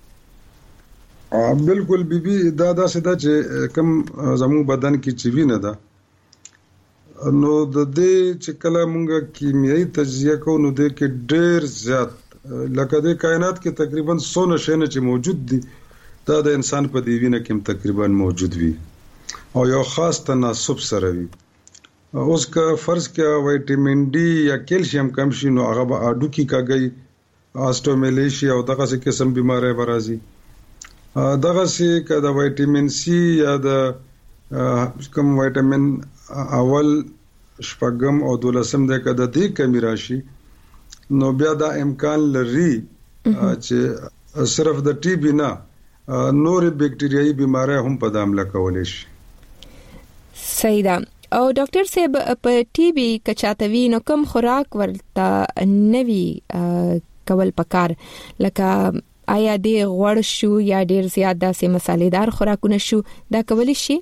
بالکل بیبي دا داسې دا چې کم زموږ بدن کې چې وینه ده نو د دې چې کله مونږه کیمیاوي تجزیه کوو نو د کې ډېر زیات لکه د کائنات کې تقریبا 100 شنه چې موجود دي دا د انسان په دی وینه کې تقریبا موجود وي او یو خاص تناسب سره وي. اوس که فرض کې وټامین ډي یا کیلشیم کم شي نو هغه به اډو کې کاږي آستومیلیشیا او دغه څه قسم بیماری برازي. دغه څه که د وټامین سي یا د کوم وټامین اول شپږم او دولسم د کده دې کمی راشي نو بیا دا امکان لري چې صرف د ټي بي نه نور بکټریايي بیماری هم په دامله کولې شي. صحیح ده. او ډاکټر صاحب په ټي بي کچاتوي نو کوم خوراک ورته نوي کول پکار لکه آیا دې غوړ شو یا ډیر زیات داسې مصالحدار خوراکونه شو دا کولی شي؟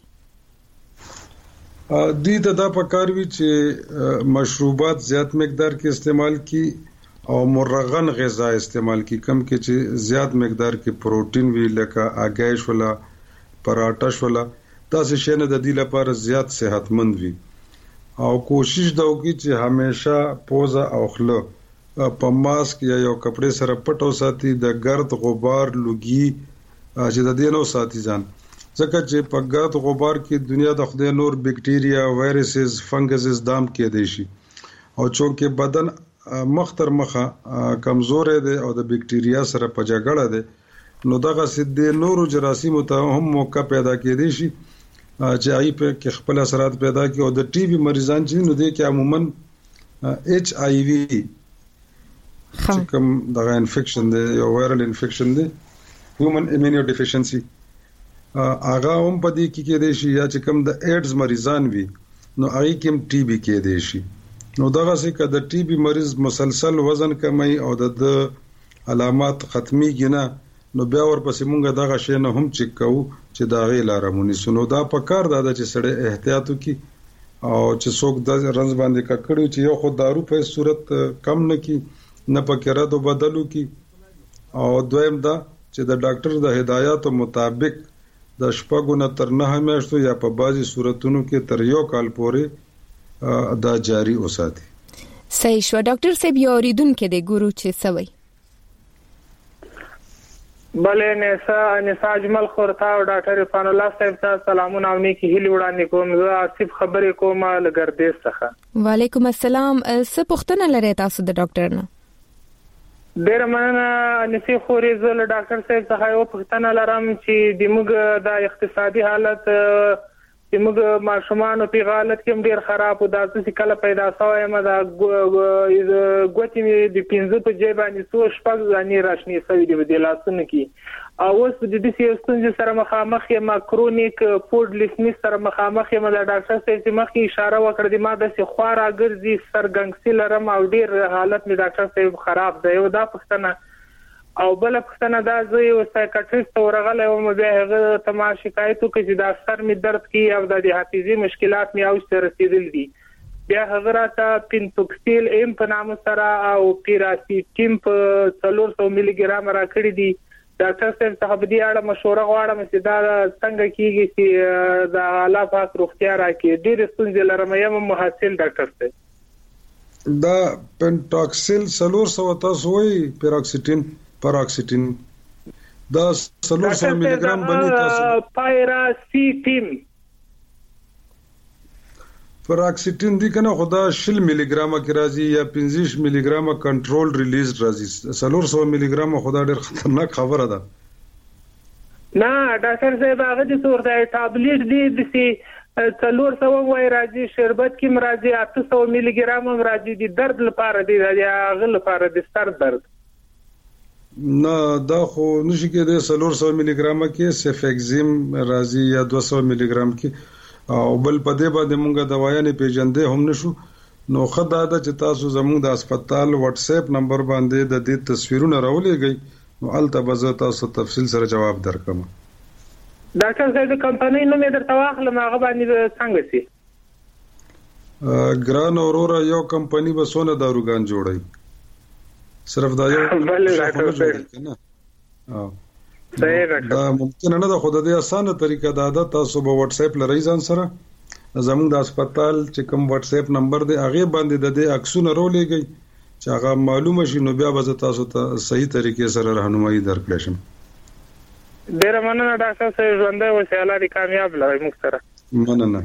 دې ته دا پکار وی چې مشروبات زیات مقدار کې استعمال کی او مرغن غذا استعمال کی کم کې چې زیات مقدار کې پروتین وی لکه اګایش ولا پراټا ولا دا څه شنه د دې لپاره زیات صحتمند وي او کوشش دا وکړي چې همیشه پوزه او خله په ماسک یا یو کپڑے سره پټو ساتي د ګرد غبار لوګي چې د دې نو ساتي ځان ځکه چې په ګرد غبار کې دنیا د خدای نور بکټیریا وایرسز فنګسز دام کې دي شي او چونکه بدن مختر مخه کمزور دی او د بکټیریا سره په جګړه دی نو دغه سد نورو جراثیم ته هم موقع پیدا کېدي شي چې آی په کې خپل اثرات پیدا کوي او د ټي بي مریضان چې نو دي کې عموما ایچ آی وی کوم دغه انفیکشن دی یو وایرل انفیکشن دی هیومن ایمونو ډیفیشنسي هغه هم په دې کې کېدای شي یا چې کوم د ایډز مریضان وي نو هغه کې ټي بي کېدای شي نو دغه څه که د ټي بي مریض مسلسل وزن کمای او د علامات ختميږي نه نو بیا ورپسې مونږ دغه شی نه هم چک کوو چې دا غي لارمونی سنو دا پکار دا چې سړی احتیاط وکړي او چې څوک د رنځ باندې ککړو چې یو خو دارو په صورت کم نه کی نه پکې را دو بدلو کی او دویم دا چې د ډاکټر د هدایاتو مطابق د شپږو نه تر 9 میاشتو یا په بعضي صورتونو کې تر یو کال پورې دا جاری اوساتي. صحیح شو. ډاکټر صاحب یو اوریدونکو د ګورو چې سوي بلې نسا اجمل خورتا او ډاکټر عرفان الله صاحب ته سلامونه او نیکی هیله وړاندې کوم. زه آصف خبرې کوم لګردیز څخه. وعلیکم السلام. څه پوښتنه لرئ تاسو د ډاکټر نه؟ ډیر مننه نسی خوري زل ډاکټر صاحب څخه یو پوښتنه لرم چې د موږ د اقتصادي حالت چې موږ ماشومان په حالت کې ډیر خراب او د څه کله پیدا شوی ما د ګوتې د 15 په جیب باندې څو شپږ ځانې راشنې سوي د لاسونو کې او اوس د دې ستونزې سره مخامخ یم کرونیک فود لیسنس سره مخامخ یم. د ډاکټر صاحب چې مخکې اشاره وکړه د ما د خوارا ګرځي سرګنګسي لرم او ډیر حالت می ډاکټر صاحب خراب دی. یو دا پښتنه او بل پښتنه دا زه یو سایکاټریست ورغله او مې هغه ته ما شکایت وکړ چې دا سر می درد کوي او د حافظي مشکلات می اوس رسیدل دي. بیا هغه راته پینتوکسیل ایم په نام سره او پیراسیټیم په 400 ملي ګرام راکړي دي. ډاکټر صاحب څخه په دې اړه مشوره غواړم چې دا څنګه کیږي چې د الله پاک روغتیا راکړي. ډېر ستونزې لرم یم محصل ډاکټر صاحب. دا پینټاکسل 400 تاسو وایي پاراکسیټین دا 400 ملي ګرام بني تاسو پیراسیټیم پاراکسیټین دی کنه خدا 10 ملي ګرام کې راځي یا 15 ملي ګرام کنټرول ریلیز راځي 400 ملي ګرام خدا ډېر خطرناک خبره ده. نه ډاکټر صاحب هغه د صورت ټابلیټ دی د 400 وای راځي شربت کې مرাজি 800 ملي ګرام راځي د درد لپاره دی هغه لپاره د سر درد نه دا خو نشي کېدای 400 ملي ګرام کې سیفکزیم راځي یا 200 ملي ګرام کې او بل په دې باندې مونږه دوايانې پیژندې هم نشو نو خدای دا چې تاسو زموږ د هسپتال واتس اپ نمبر باندې د دې تصویرونه راولېږئ نو البته به زه تاسو تفصیل سره جواب درکم. ډاکټر صاحب د کمپنۍ نوم یې درته واخلم هغه باندې څنګه سي؟ ګران اورورا یو کمپنی به سونه داروګان جوړي صرف دا یو بل ډاکټر صاحب دا ممکن نه ده خو د دې اسانه طریقه دا تاسو به واتس اپ لرئ ځان سره زموږ د هسپتال چې کوم واتس اپ نمبر دی هغه باندې د دې عکسونه رولېږي چې هغه معلومه شي نو بیا به تاسو ته صحیح طریقې سره راهنمایي درکړم. ډیر مننه ډاکټر صاحب ژوندۍ اوسئ الله دې کامیاب لري موږ سره.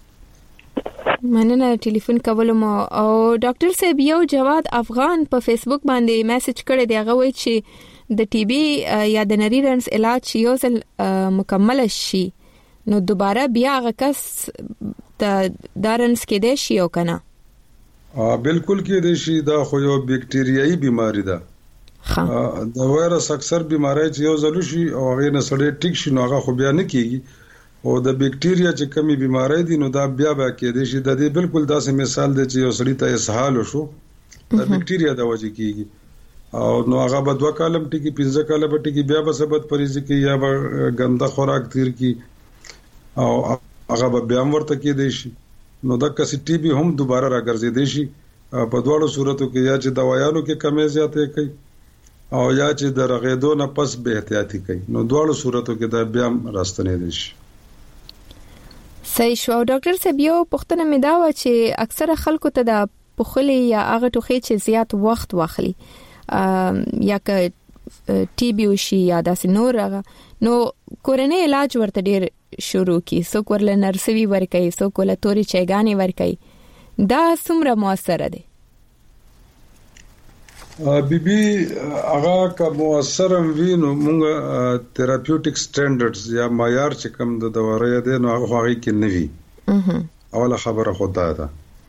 مننه ټلیفون کولم. او ډاکټر صاحب یو جواد افغان په فیسبوک باندې میسج کړی دی هغه وایي چې د ټي بي یا د نری رنس علاج یو ځل مکمل شي نو دوباره بیا هغه کس د رنس کې دی شي او کنه؟ بالکل کې دی شي. دا خو یو بیکټیریايي بیماری ده. د وایرس اکثر بیماری چې یو ځل شي او هغه نه سړی ټیک شي نو هغه خو بیا نه کیږي او د بیکټیریا چې کمی بیماری دي نو دا بیا کې دي چې د دې بالکل داسې مثال دی چې یو سړی ته اسهال وشو د بیکټیریا د وجې کیږي او نو هغه به 2 کال ټکی 15 کال به ټکی بیا به سبب پریږي کې یا به ګنده خوراک تیر کی او هغه به بیا ورته کې دی شي نو دا کسي ټي بي هم دوباره راګرځي دی شي په دواړو صورتو کې یا چې دوايانو کې کمی زیاتې کوي او یا چې د رغېدو نه پس به احتیاطي کوي نو دواړو صورتو کې دا بیا راستنې دي شي. صحیح شو. ډاکټر صاحب یو پوښتنه مې دا و چې اکثره خلکو ته د پخلي یا هغه ټوخي چې زیات وخت واخلي یا که ټي بي وشي یا داسې نور هغه نو کورنۍ علاج ورته ډیر شروع کی څوک ورله نرسوي ورکوي څوک ولې توري چایګانې ورکوي دا څومره موثر دي؟ بي هغه کا موثر وي نو موږ تھراپیوټیک سټانډرډز یا معیار چې کوم د دواري دي نو هغه کې نه وي. اوله خبره خدا ده.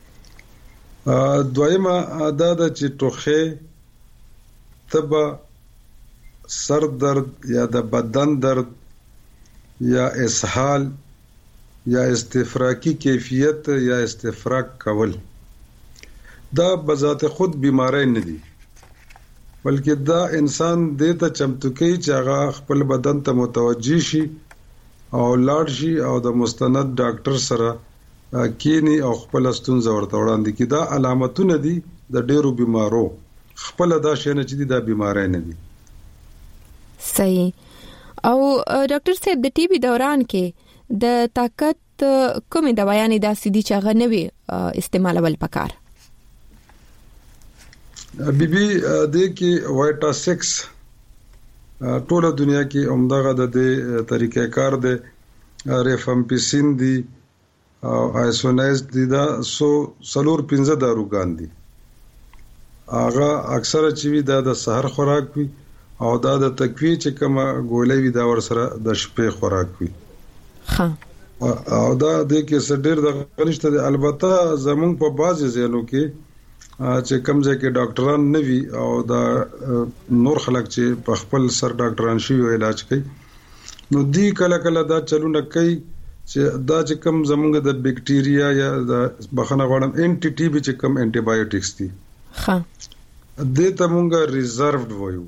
دویمه دا د چې ټوخه تبه سر درد یا د بدن درد یا اسهال یا استفراقی کیفیت یا استفراق کول دا بذات خود بیماری نه دي بلکې دا انسان دې ته چمتو کوي چې هغه خپل بدن ته متوجي شي او لاړ شي او د مستند ډاکټر سره کینی او خپل ستونزه ورته وړاندې کړي. دا علامتونه دي د ډېرو بیمارو خپل دا شی نه چې دا بیماری نه دي. صحیح. او ډاکټر صاحب د ټي بي دوران کې د طاقت کومې دوايانې داسې دي چې هغه نه وي استعمالول پکار؟ بي د کې وایټا 6 ټوله دنیا کې عمدغه د دې طریقې کار دی ریفامپیسین دی او آیسونایز دی دا 115 داروګان دي. هغه اکثره چې وی دا د سحر خوراک وي او دا د تقوی چې کومه ګولې وي دا ور سره د شپې خوراک وي. او دا د کې سډیر د غنښت دی. البته زمونږ په بعضي ځایونو کې چې کوم ځای کې ډاکټران نه وي او دا نور خلک چې په خپل سر ډاکټران شي او علاج کوي نو دی کله کله دا چلونه کوي چې دا چې کوم زمونږ د بیکټیریا یا د بخنه غوړم انټي ټي بي چې کوم انټي بایوټکس دي د ته مونږه ریزرڤډ وایو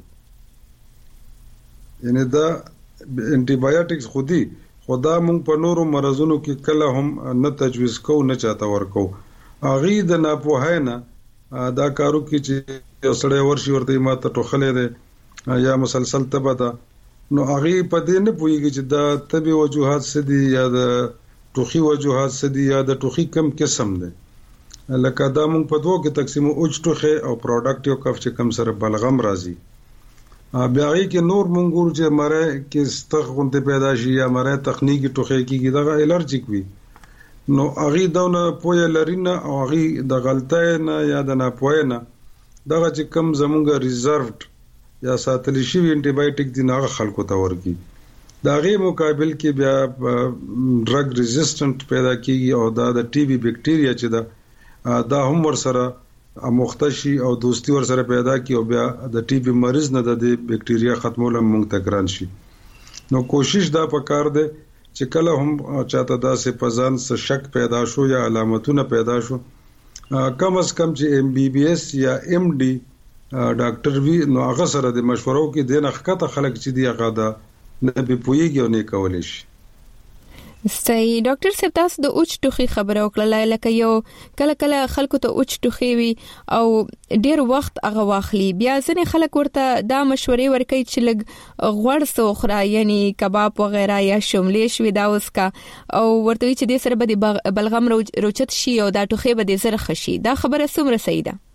یعنی دا انټي بایوټکس خودي خدا مونږ په نورو مرزونو کې کله هم نه تجویز کوو نه چاته ورکو. اغي د ناپوهانه دا کارو کې چې یو سړی ورشي ورته ما ته ټوخلې ده یا مسلسل تبه ده نو هغه په دې نه پوهیږي چې دا طبي وجوهات څه دي یا د ټوخي وجوهات څه دي یا د ټوخي کم قسم ده. لکه دا مونږ په دوه کې تقسیمو اوج ټوخه او پروډکټیو کف چې کم سره بلغم راځي. بیا کې نور مونږ ګور چې مره کې ستغونته پیدا شي یا مره تخنیکی ټوخه کېږي دا الرجیک وي نو هغه دونه پوهه لرینه او هغه د غلطۍ نه یا د ناپوهۍ نه دغه چې کم زمونږ ریزرڤډ یا ساتل شي انټي بایوټیک دي نه خلکو ته ورکی دا غي مقابل کې بیا ډرګ ریزिस्टنت پیدا کیږي او دا د ټي بي بیکټیریا چې دا هم ور سره مختشي او دوستی ور سره پیدا کی او بیا د ټي بي مریض نه د بیکټیریا ختمول مونږ ته ګران شي. نو کوشش دا پکار دی چې کله هم چاته داسې پزان څه شک پیدا شو یا علامتونه پیدا شو کم از کم چې MBBS یا MD ډاکټر وی نو هغه سره د مشورو کې د نخکته خلک چې دی هغه دا نه به پويږي او نه کولای شي. صحیح. ډاکټر صاحب تاسو د اوچ ټوخي خبره وکړه، لکه یو کله خلکو ته اوچ ټوخي وي او ډیر وخت هغه واخلي، بیا ځنې خلک ورته دا مشورې ورکوي چې لږ غوړ سوخره یعنی کباب وغیرہ یا شوملې شوي دا وسکا او ورته وی چې د سره به بلغم روچت شي او دا ټوخي به د زره خشي. دا خبره څومره صحیح ده؟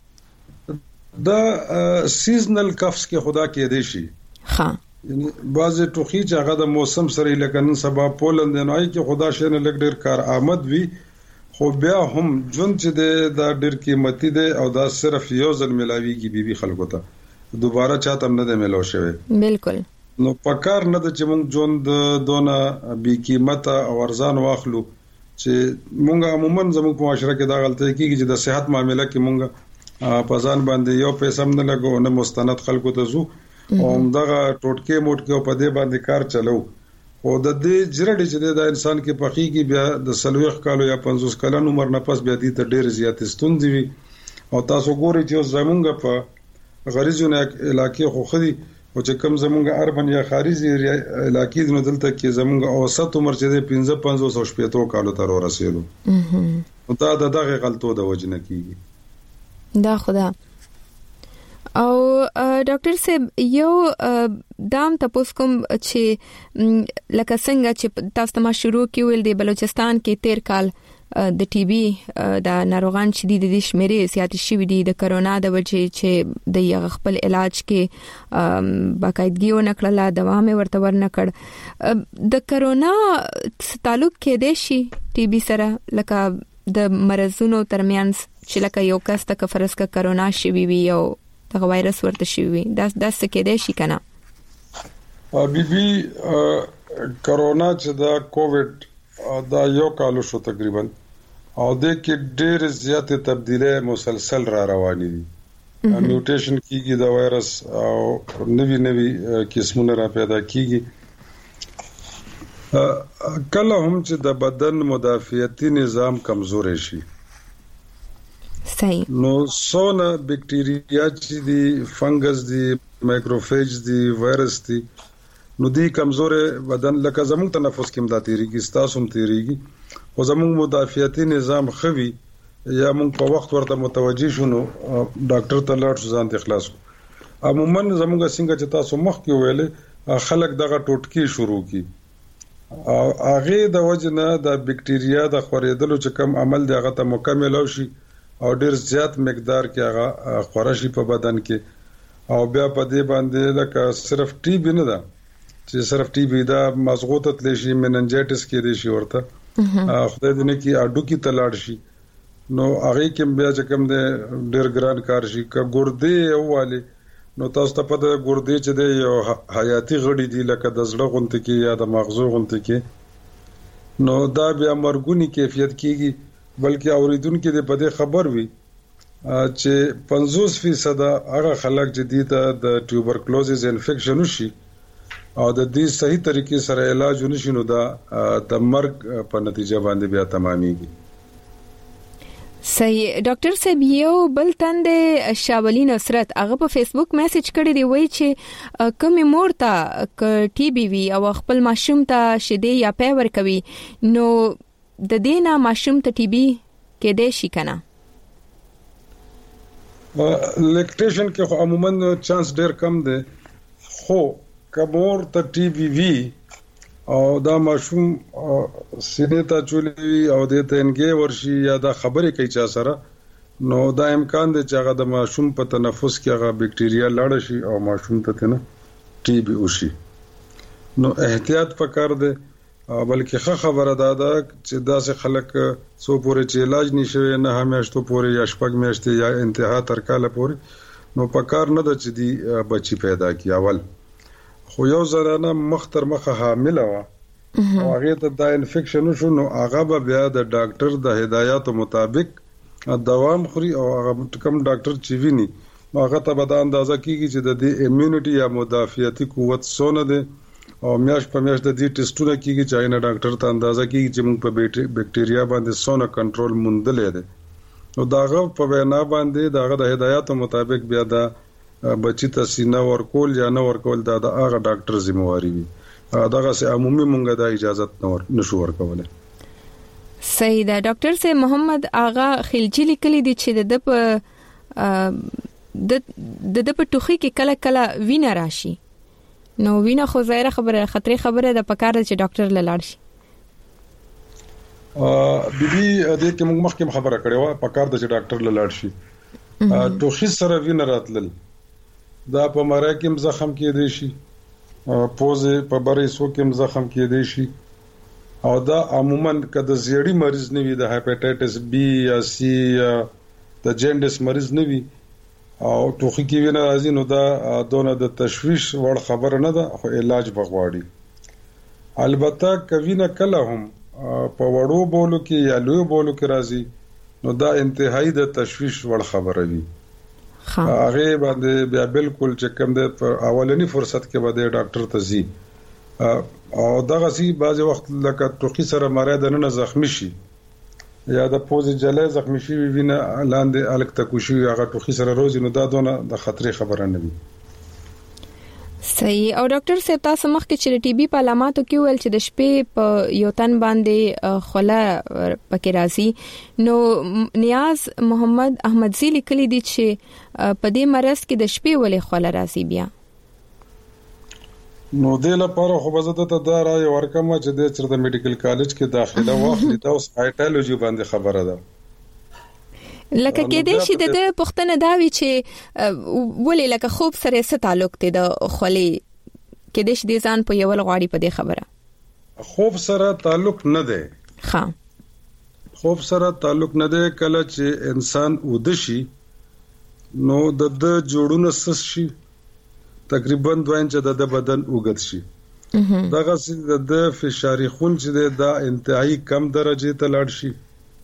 دا سیزنل کفس کې خدا کې دی شي. ها یعنی بعضی ټوخي چې هغه د موسم سره لکه نن سبا پولند نه آی کې خدا شنه لګ ډیر کار آمد وی، خو بیا هم جون چې دا ډیر قیمتي دی او دا صرف یو ځل ملاویږي بي خلکو ته دوباره چاته نه دی ملو شوی. بالکل. نو پکار نه د چې مونږ جون د دونه بي قیمته او ارزان واخلو چې مونږ عموما زموږ په معاشره کې دا غلطي کیږي چې د صحت معاملې کې مونږ په ځان باندې یو پیسې هم نه لګو نه مستند خلکو ته زو او دغه ټوټکې موټکې په دې باندې کار چلو او د دې جرړې چې د انسان کې پخېږي بیا د 40 کالو یا 50 کلن عمر نه پس بیا دې ته ډېر زیات ستوندې وي او تاسو ګورئ چې زمونږ په غریزونه علاقې خو خدي او چې کم زمونږ اربن یا خارجي علاقې نو دلته کې زمونږ اوسط عمر چې د 55 او 60 کالو ته ورسېدو او دا دغه غلطو د وجنه کیږي. دا خدا. او ډاکټر صاحب یو دام تاسو کوم چې لکه څنګه چې تاسو ما شروع کیول دی بلوچستان کې 13 کال د ټي بي د ناروغان شدید د شمیرې زیات شوې دي د کرونا د وجې چې د یغ خپل علاج کې باقاعدګي ونکړه دوام ورته ورنکړ. د کرونا تعلق کې د شي ټي بي سره لکه د مرزونو ترمنځ چې لکه یو کس ته فرض کا کرونا شوی وي او دا وایرس ورته شوی دا څه کې دی شي کنه بي کرونا چې دا کووډ دا یو کال شو تقریبا او د کې ډېر زیات تبدیلی مسلسل را روانې دي. میوټیشن کیږي دا وایرس او نوی قسمونه را پیدا کیږي. کله هم چې د بدن مدافعتي نظام کمزور شي صحیح نو سونه بکټیریا چې دي فنګس دي مایکروفیج دي وایرس دي نو دي کمزور بدن لکه زموږ تنفس کې مدا تیریږي ستاسو هم تیریږي او زموږ مدافعتي نظام خوي یا موږ په وخت ورته متوجي شونو ډاکټر ته لاړ شو ځان ته خلاص. عموما زموږ څنګه چې تاسو مخ کې ویلې خلک دغه ټوټکی شروع کی او هغه د وجنه د بکټیریا د خورېدلو چې کم عمل دی هغه ته مکمل او شي او ډیر زیات مقدار کې هغه خورشي په بدن کې او بیا په دې باندې لکه صرف ټي بي نه ده چې صرف ټي بي دا مزغوطه تل شي مننجایټس کې دي شي ورته خدای دې نه کې اډو کې تلاړ شي نو هغه کې بیا چې کوم دې ډیر ګران کار شي ک ګردې اوالي نو تاسو ته په ګردې چې د یو حیاتي غړي دي لکه د زړه غونټه کې یا د مغزو غونټه کې نو دا بیا مرګونی کیفیت کېږي بلکې اوریدونکو دې په دې خبر وي چې 50% هغه خلک چې دي د ټیوبرکلوزز انفیکشن وشي او د دې صحیح طریقې سره علاج ونشي نو دا د مرګ په نتیجه باندې بیا تمامېږي. صحیح. ډاکټر صاحب یو بل تند شاولی نصرت هغه په فیسبوک میسج کړی دی وای چې کومې مور ته ټي بي وي او خپل ماشوم ته شیدې یا پیور کوي نو د دینه ماشوم ته ټي بي کې دی شي کنه لیکټیشن کې عموما چانس ډیر کم دی خو کمور ته ټي بي وي او دا ماشوم سینې ته چولي او د تنګي ورشي یا دا خبرې کوي چا سره نو دا امکان دی چې هغه د ماشوم په تنفس کې هغه بکټیریا لاړ شي او ماشوم ته نه ټي بي وشي. نو احتیاط پکار دی بلکې خبره ده چې داسې خلک څو پورې چې علاج نشوي نه همیشته پورې یا شپږ میاشتې یا انتها تر کاله پورې نو پکار نه ده چې دی بچي پیدا کی اول خو یو زنانه مختر مخه حامله وا او هغه ته دا انفیکشن شو نو هغه بیا د ډاکټر د هدایاتو مطابق دوام خوري او هغه کم ډاکټر چې ویني هغه ته به دا اندازه کیږي چې د دې ایمونټي یا مدافعتي قوت څونه ده او میاش په میاش د دې ټیسټونه کیږي چې نه ډاکټر ته اندازه کیږي چې موږ په بکټیریا باندې څونه کنټرول مونډلې ده نو داغه په وینا باندې داغه د هدایاتو مطابق بیا دا بچی ته سینه ورکول یا نه ورکول دا د هغه ډاکټر ذمہواری وي. داغه سه عمومي مونږه د اجازه نشو ورکولای. صحیح ده. ډاکټر صاحب محمد آغا خلجی لیکلی دی چې د په ټوخي کې کله کله وینه راشي. نو وینه خو ظاهره خبره خطرې خبره د پکار چې ډاکټر لاړ شي. بيبي د دې موږ مخکې خبره کړې و پکار د چې ډاکټر لاړ شي. ټوخي سره وینه راتلل دا په مړه کې زخم کېدی شي، پوزه په بری سو کې زخم کېدی شي، او دا عموما کله زیړی مریض نه وي، د هپاتایټس بی یا سی یا د جنډس مریض نه وي او ټوخي کې وینه راځي، نو دا دونه د تشویش وړ خبره نه ده، خو علاج بغواړي. البته کوینه کله هم په وړو بولو کې یا لوی بولو کې راځي نو دا انتهایی د تشویش وړ خبره وي. هغه باندې بیا بالکل چې کوم د اولنی فرصت کې باندې ډاکټر ته ځي، او دغه سي بعض وخت لکه ټوخي سره مراد نه زخمی شي یا د پوزې جلې زخمی شي وینه لاندې الک تکوشي هغه ټوخي سره روزي، نو دا دونه د خطرې خبره نه وي. صحیح. او ډاکټر صاحب تاسو مخکې چې ټي بي په علاماتو کې ویل چې د شپې په یو تن باندې خوله پکې راځي، نو نیاز محمد احمدزي لیکلي دي چې په دې مرض کې د شپې ولې خوله راځي بیا. نو د لپاره خو بزته ته دا راي ورکم چې د چرته میډیکل کالج کې داخله واخلي دا اوس ایټالوجي باندې خبره ده. لکه کې دې شي د پښتنه دا وی چې ولې لکه خوب سره څه تعلق دی د خولې کې دې شي ځان په یو لغړی په دې خبره. خوب سره تعلق نه دی. ها خوب سره تعلق نه دی. کله چې انسان ودشي نو د جوړونه سس شي تقریبا 2 انچه د بدن اوږد شي. دغه د فشاري خون چې دا انتهایی کم درجه ته لاړ شي،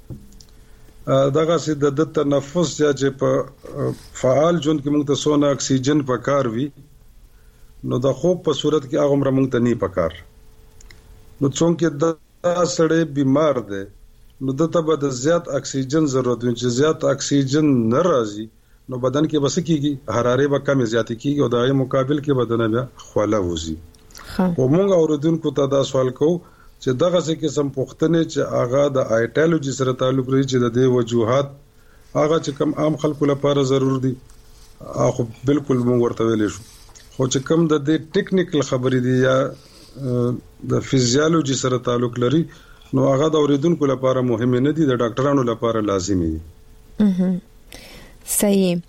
دغه سي د تنفس یا چې په فعال ژوند کې موږ ته سونه اکسیجن پکار وي، نو د خوب په صورت کې هغه موږ ته نه پکار. نو څنګه د سړی بیمار دی نو دته به د زیات اکسیجن ضرورت وي، چې زیات اکسیجن نه راځي نو بدن کې بس کېږي حرارت به کم زیات کېږي او دغه مقابل کې بدن بیا خوله وځي. او موږ اوردونکو ته دا سوال کوو چې دغه څه قسم پوښتنې چې هغه د ایټالوجي سره تعلق لري چې د دې وجوهات هغه چې کوم عام خلکو لپاره ضرور دي هغه بالکل موږ ورته ویل شو، خو چې کوم د دې ټیکنیکل خبرې دي یا د فزیولوژي سره تعلق لري نو هغه د اوریدونکو لپاره مهم نه دي، د ډاکټرانو لپاره لازمي دي. صحیح.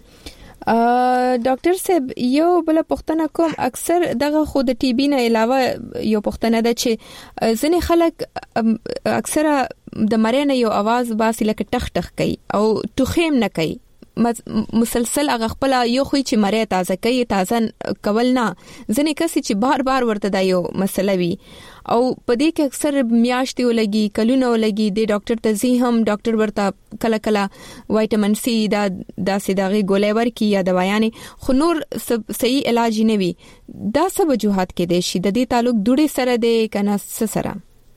ډاکټر صاحب یو بل پوښتنه کوم، اکثر دغه خو د ټي بي نه علاوه یو پوښتنه ده چې ځینې خلک اکثره د مرینه یو आवाज باسي لکه ټخ ټخ کوي او ټوخیم نه کوي، مسلسل هغه خپل یو خو چې مری تازه کوي، تازه کول نه، ځینې کسي چې بار بار ورته دا یو مسله وي او په دې کې اکثر میاشتې ولګي کلونه ولګي، د ډاکټر ته ځي هم ډاکټر ورته کله کله وایټامین سی دا داسې دغه ګولۍ ورکي یا دوايانې، خو نور صحیح علاج نه وي. دا څه وجوهات کې دي شي د دې تعلق دوړې سره دی کنه سره؟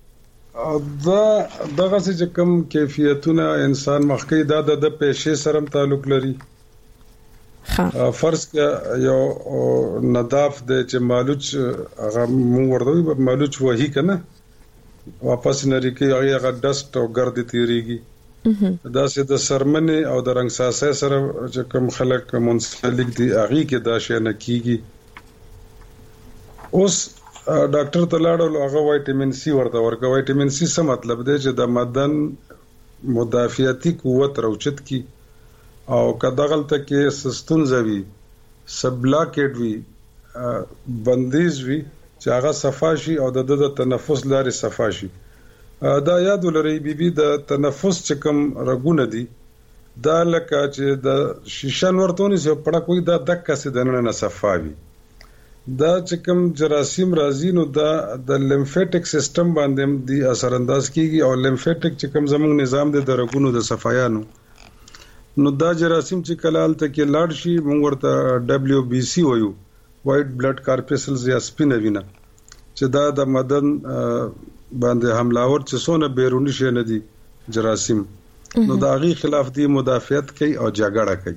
دغه چې کوم کیفیتونه انسان مخکې دا د پېښې سره تعلق لري. فرض کې یو نظاف د چې مالوچ هغه مو ورته مالوچ وਹੀ کنه واپس نری کې هغه ډست او ګرد تیریږي، دا چې د سرمنه او د رنگ ساسه سره چې کوم خلک منسلک دي هغه کې دا شی نه کیږي. اوس ډاکټر ته لاړل هغه وایټامین سی ورته ورکړ. وایټامین سی څه مطلب دی چې د بدن مدافعتي قوت راوچت کی او کداغلته کې سستون زوي سبلاکټ وی بندیز وی چې هغه صفاشي او د تنفس لارې صفاشي. دا یاد ولرئ بیبي د تنفس چې کوم رګونه دي دا لکه چې د شیشه ورتونی سي پړه کوئی دا دکه سي دنه نه صفاوي. دا چې کوم جراثیم راځي نو دا د لیمفیټک سیستم باندې دی اثر انداز کیږي او لیمفیټک چې کوم زموږ نظام د رګونو د صفایانو نو دا جراثیم چې کلال ته کې لاړ شي موږ ورته WBC وایو، وایټ بلډ کارپسلز یا سپینه وینه، چې دا د بدن باندې حملاور چې څونه بیرونی شي نه دي جراثیم نو دا غي خلاف دی مدافعت کوي او جګړه کوي.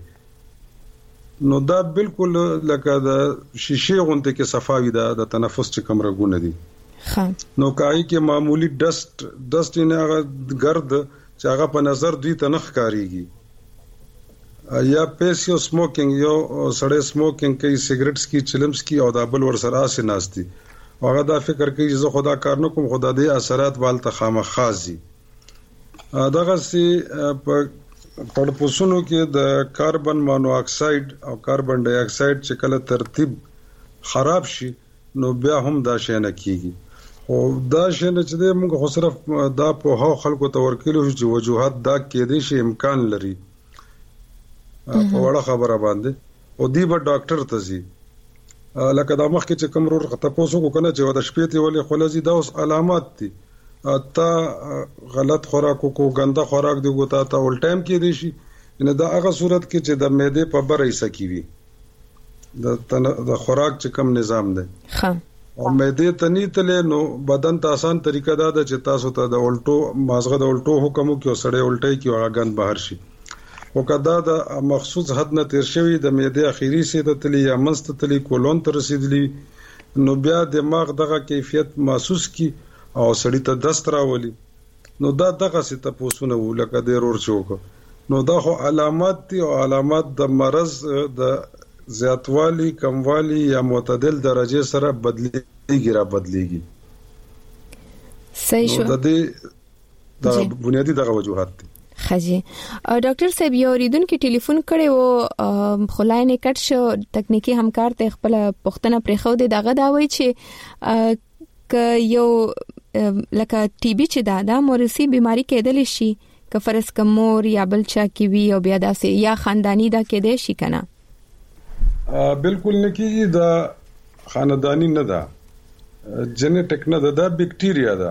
نو دا بالکل لکه د شیشه غونډه کې صفاوي د تنفس چې کوم رګونه دي. نو کای کې معمولی ډست نه هغه ګرد چې هغه په نظر دوی ته نخ کاریږي یا پیسیو سموکینګ یو سړی سموکینګ کوي سیګریټس کی چلمس کی او دا بل ور سره اسه ناشتي هغه دا فکر کوي چې خدا کار نه کوم خدا دې اثرات والته خامخازي دغه سي په پړپوسونو کې د کاربن مونو اکساید او کاربن ډای اکساید چې کله ترتیب خراب شي نو بیا هم دا شي نه کیږي. او دا شي نه چې موږ خو صرف دا په هو خلکو ته ورکیلو چې وجوهات دا کې دي شي امکان لري په وړه خبره باندې او دی به ډاکټر ته ځي لکه دا مخکې چې کوم ورور تاسو کو کنه چې د شپې ته ولې خلځي دا اوس علامات دي تا غلط خوراک کو ګنده خوراک دی ګوتا تا ول ټایم کې دي شي ان دا هغه صورت کې چې د معده په بره ایسه کیوي د خوراک چې کم نظام دی او معده ته نیتلې نو بدن ته آسان طریقه دا ده چې تاسو ته د الټو مازغه د الټو حکم کې سړی الټي کې هغه غند بهر شي او کدا د مخصوص حد نه تیر شوی د معده اخیری سي د تلی یا مست تلی کولون تر رسیدلی نو بیا دماغ دغه کیفیت محسوس کی او سړی ته دست راولي نو دا دغه څه ته پوسونه ولکه د رور چوک نو دا خو علامات دي او علامات د مرض د زیاتوالی کموالی یا معتدل درجه سره بدلیږي را بدلیږي. صحیح شو. د دې د بنیادی دغه وجوهات دي. خجی ډاکټر صاحب یو ریدونکو ټلیفون کړي وو خلاینه کټ شو تکنیکی همکار ته خپل پښتنه پرخو دي دغه دا وایي چې ک یو لکه ټي بي چې دا مورثي بيماري کېدل شي ک فرض کمور یا بلچا کی وی او بیا داسې یا خاندانی دا کېدې شي کنه بالکل نه کیږي دا خاندانی نه ده جنټیک نه ده دا بیکټیریا ده.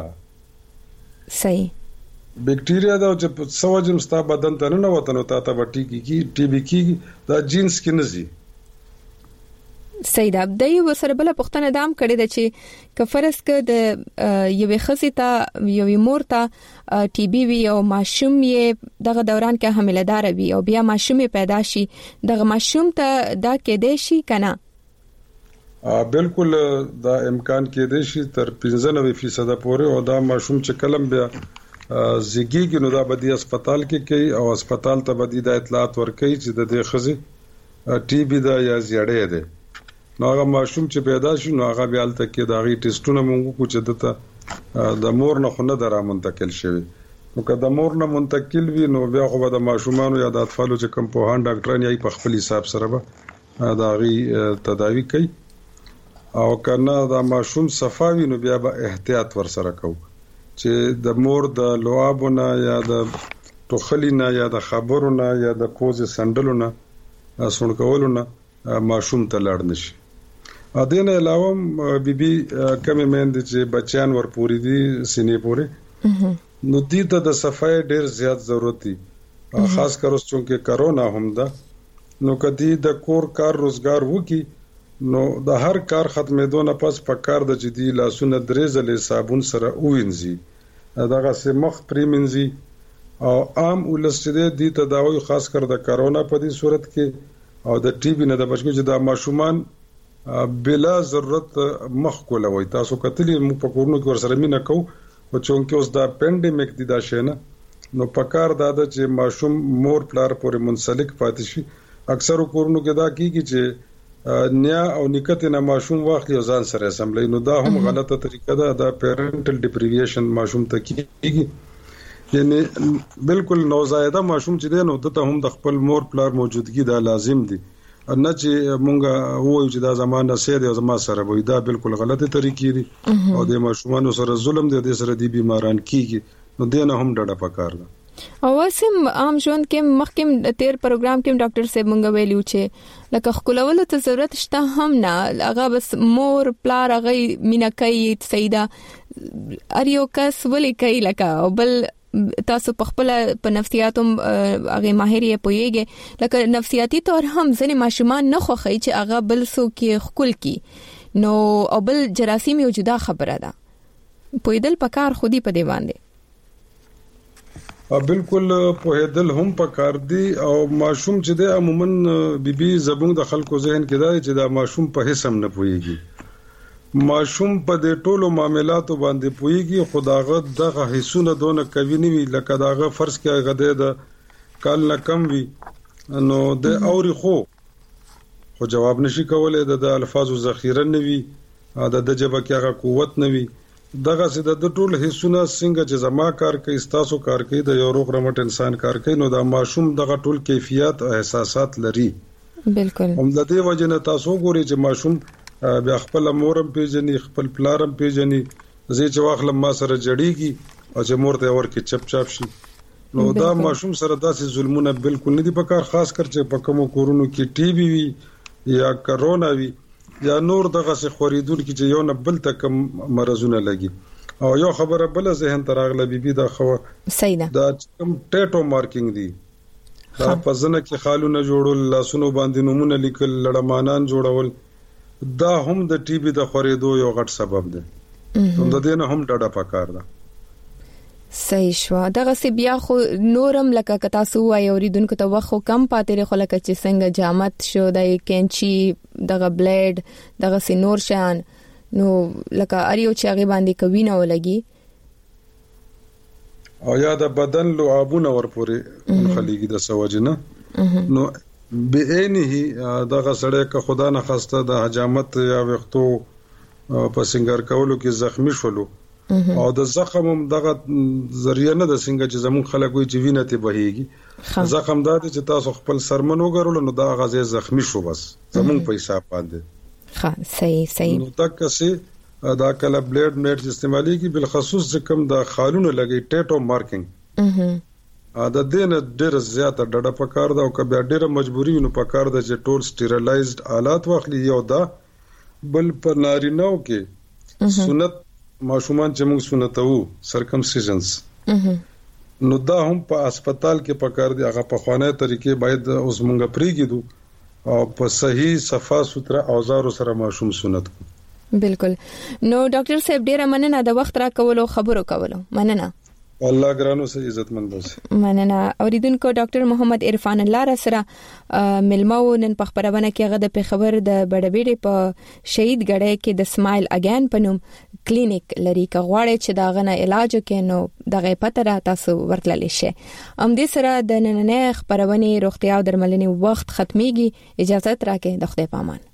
صحیح بیکټیریا دا چې سوجم ستا بدن ته نه وته نو تا ته وټی کی ټي بي کی دا جینس کې نه زی. صحیح ده. د یو سره بل پښتنه دام کړي د چې کفرس ک د یوې خصي ته یوې مور ته ټي بي وی او ماشوم یې دغه دوران کې حاملدار وي او بیا ماشوم پیدا شي دغه ماشوم ته دا کېدې شي کنه بالکل دا امکان کېدې شي تر 95% پورې او دا ماشوم چې کلم بیا زیږي کې نو دا بدی هسپتال کې کوي او هسپتال ته بدی د اطلاعات ورکړي چې د دې خزي ټي بي دا یا زیړې ده نو هغه ماشوم چې پیدا شي نو هغه بیا الته کې دا غي ټیسټونه مونږ کو چې دته د مور نه خو نه درا منتقل شوی نو که د مور نه منتقل وي نو بیا خو د ماشومانو یا د اطفالو چې کوم په هان ډاکټران یې په خپل حساب سره به دا غي تداوی کوي او کنه دا ماشوم صفاوي نو بیا به احتیاط ور سره کوو چې د مور د لوابونه یا د ټوخلینا یا د خبرونه یا د کوز سندلونه سونکولونه ماشوم ته لړ نشي. ا دې نه علاوه بيبي کمې مېند چې بچیان ور پوری دي سینې پورې نو دې ته د صفای ډېر زیات ضرورت دي خاص کر اوس چې کرونا هم ده نو کدی د کور کار روزګار وکي نو د هر کار ختمېدو نه پس په کار د جدي لاسونه درې ځلې صابون سره ووینځي دغه سمخ پریمنځي او عام ولستې دي تداوی خاص کر د کرونا په دې صورت کې او د ټي بي نه د بچو چې د ماشومان بلا ضرورت مخ کولوي تاسو کتلې مو په کورونو کې ورسره مینه کو او چونکه اوس دا پینډیمیک دي دا شنه نو پکار دا چې ماشوم مور پلار پورې منسلک پاتې شي اکثر کورونو کې دا کیږي چې نیا او نکته نه ماشوم واخلي ځان سره سملې نو دا هم غلطه طریقه ده د پیرنټل ډیپریویشن ماشوم ته کیږي یعنی بالکل نوزایده ماشوم چې دی نو ته هم د خپل مور پلار موجودګي دا لازم دي نه چې مونږه وایو چې دا زمانه سره دی او زما سره وي دا بالکل غلطه طریقې دي او د ماشومان سره ظلم دی د سره دی بیماران کیږي نو دینه هم ډډه پکار ده. او وسم عام ژوند کې مخکې تیر پروګرام کې ډاکټر صاحب مونږ ویلو چې لکه خپلول ته ضرورت شته هم نه هغه بس مور پلار هغه مینا کوي سیدا اریو کس ولي کوي لکه بل تاسو په خپل په نفسیاتو هغه ماهر یې پويږي لکه نفسیاتي تور هم ځنې ماشومان نه خوخي چې هغه بل سو کې خپل کی نو او بل جراثیم یو جدا خبره ده پویدل پکار خودي په دی باندې بالکل په هدل هم پکار دي او ماشوم چې د عموما بيبي زبون د خلکو ذهن کې دا چې دا ماشوم په هیڅ هم نه پويږي ماشوم په دې ټولو معاملاتو باندې پويږي خداغه دغه حصونه دونه کوي نه وی لکه داغه فرض کې غده د کال نه کم وی نو د اوري خو جواب نشي کولای د الفاظو ذخیره نه وی د جبه کې هغه قوت نه وی دغه سید د ټول حصونه څنګه چې زما کار کوي تاسو کار کوي د یو روغ رمټ انسان کار کوي نو دا ماشوم دغه ټول کیفیت او احساسات لري بالکل هم د دې وجه نه تاسو ګوري چې ماشوم بیا خپل مورم پیژني خپل پلارم پیژني زه چې واخلم ما سره جړیږي او چې مور ته ورکه چپ چاپ شي نو دا ماشوم سره داسې ظلمونه بالکل نه دي پکار خاص کر چې په کوم کورونو کې ټي بي وي یا کرونا وي یا نور دغه څه خوریدون کې چې یو نه بل تک مرزونه لګي او یو خبره بل ذهن تراغله بيبي دا خو صحیح ده دا کوم ټیټو مارکینګ دي دا پزنه کې خالونه جوړول لاسونو باندې نمونه لیکل لړمانان جوړول دا هم د ټي بي د خوریدو یو غټ سبب دی هم د دې نه هم ډډه پکار ده صحیح شو دغه سی بیا خو نورم لکه کتا سو وای اوریدونکو ته وخت کم پاتې لري خو لکه چې څنګه جامت شو د کینچی دغه بلیډ دغه سی نور شان نو لکه اریو چې هغه باندې کوي نه ولګي او یا د بدن لعابونه ورپورې خلیږي د سوجنه نو بعینه دغه سړی که خدا نه خواسته د حجامت یا وختو په سنگار کولو کې زخمی شولو او د زخم هم دغه ذریعہ نه د څنګه چې زمون خلک وي چې وینه ته بهيږي زخم دا چې تاسو خپل سرمن وګورل نو دا غزه زخمی شو بس زمون په حساب باندې ها صحیح نو تک سي دا کله بلیډ استعمالي کی بالخصوص چې کوم د خالونه لګي ټیټو مارکینګ دا دین ډېر زیاته ډډه پکار دا او کبه ډېر مجبوری نو پکار دا چې ټول سټیرلایزډ آلات واخلي یو دا بل پر نارینو کې سنت ماشومان چې موږ سنتو سرکمسیژنز نو دا هم په هسپتال کې پکار دي هغه په خوانه طریقې باید اوس موږ پریږدو او په صحیح صفا سوتره اوزار سره ماشوم سنت کو بالکل نو ډاکټر صاحب ډیره مننه د وخت را کولو خبرو کولو مننه الله ګرانو سه عزتمند اوسه مننه اوریدونکو ډاکټر محمد عرفان الله را سره ملمو نن په خبرونه کې هغه د خبر د بډبېړې په شهید غړې کې د سمایل اگین پنوم کلینیک لري که غواړي چې دا غنه علاج وکړي نو دغه پته را تاسو ورتللی شي دې سره د نننې خبرونه روغتیا او درملنې وخت ختميږي اجازه ترکه د خدای پامان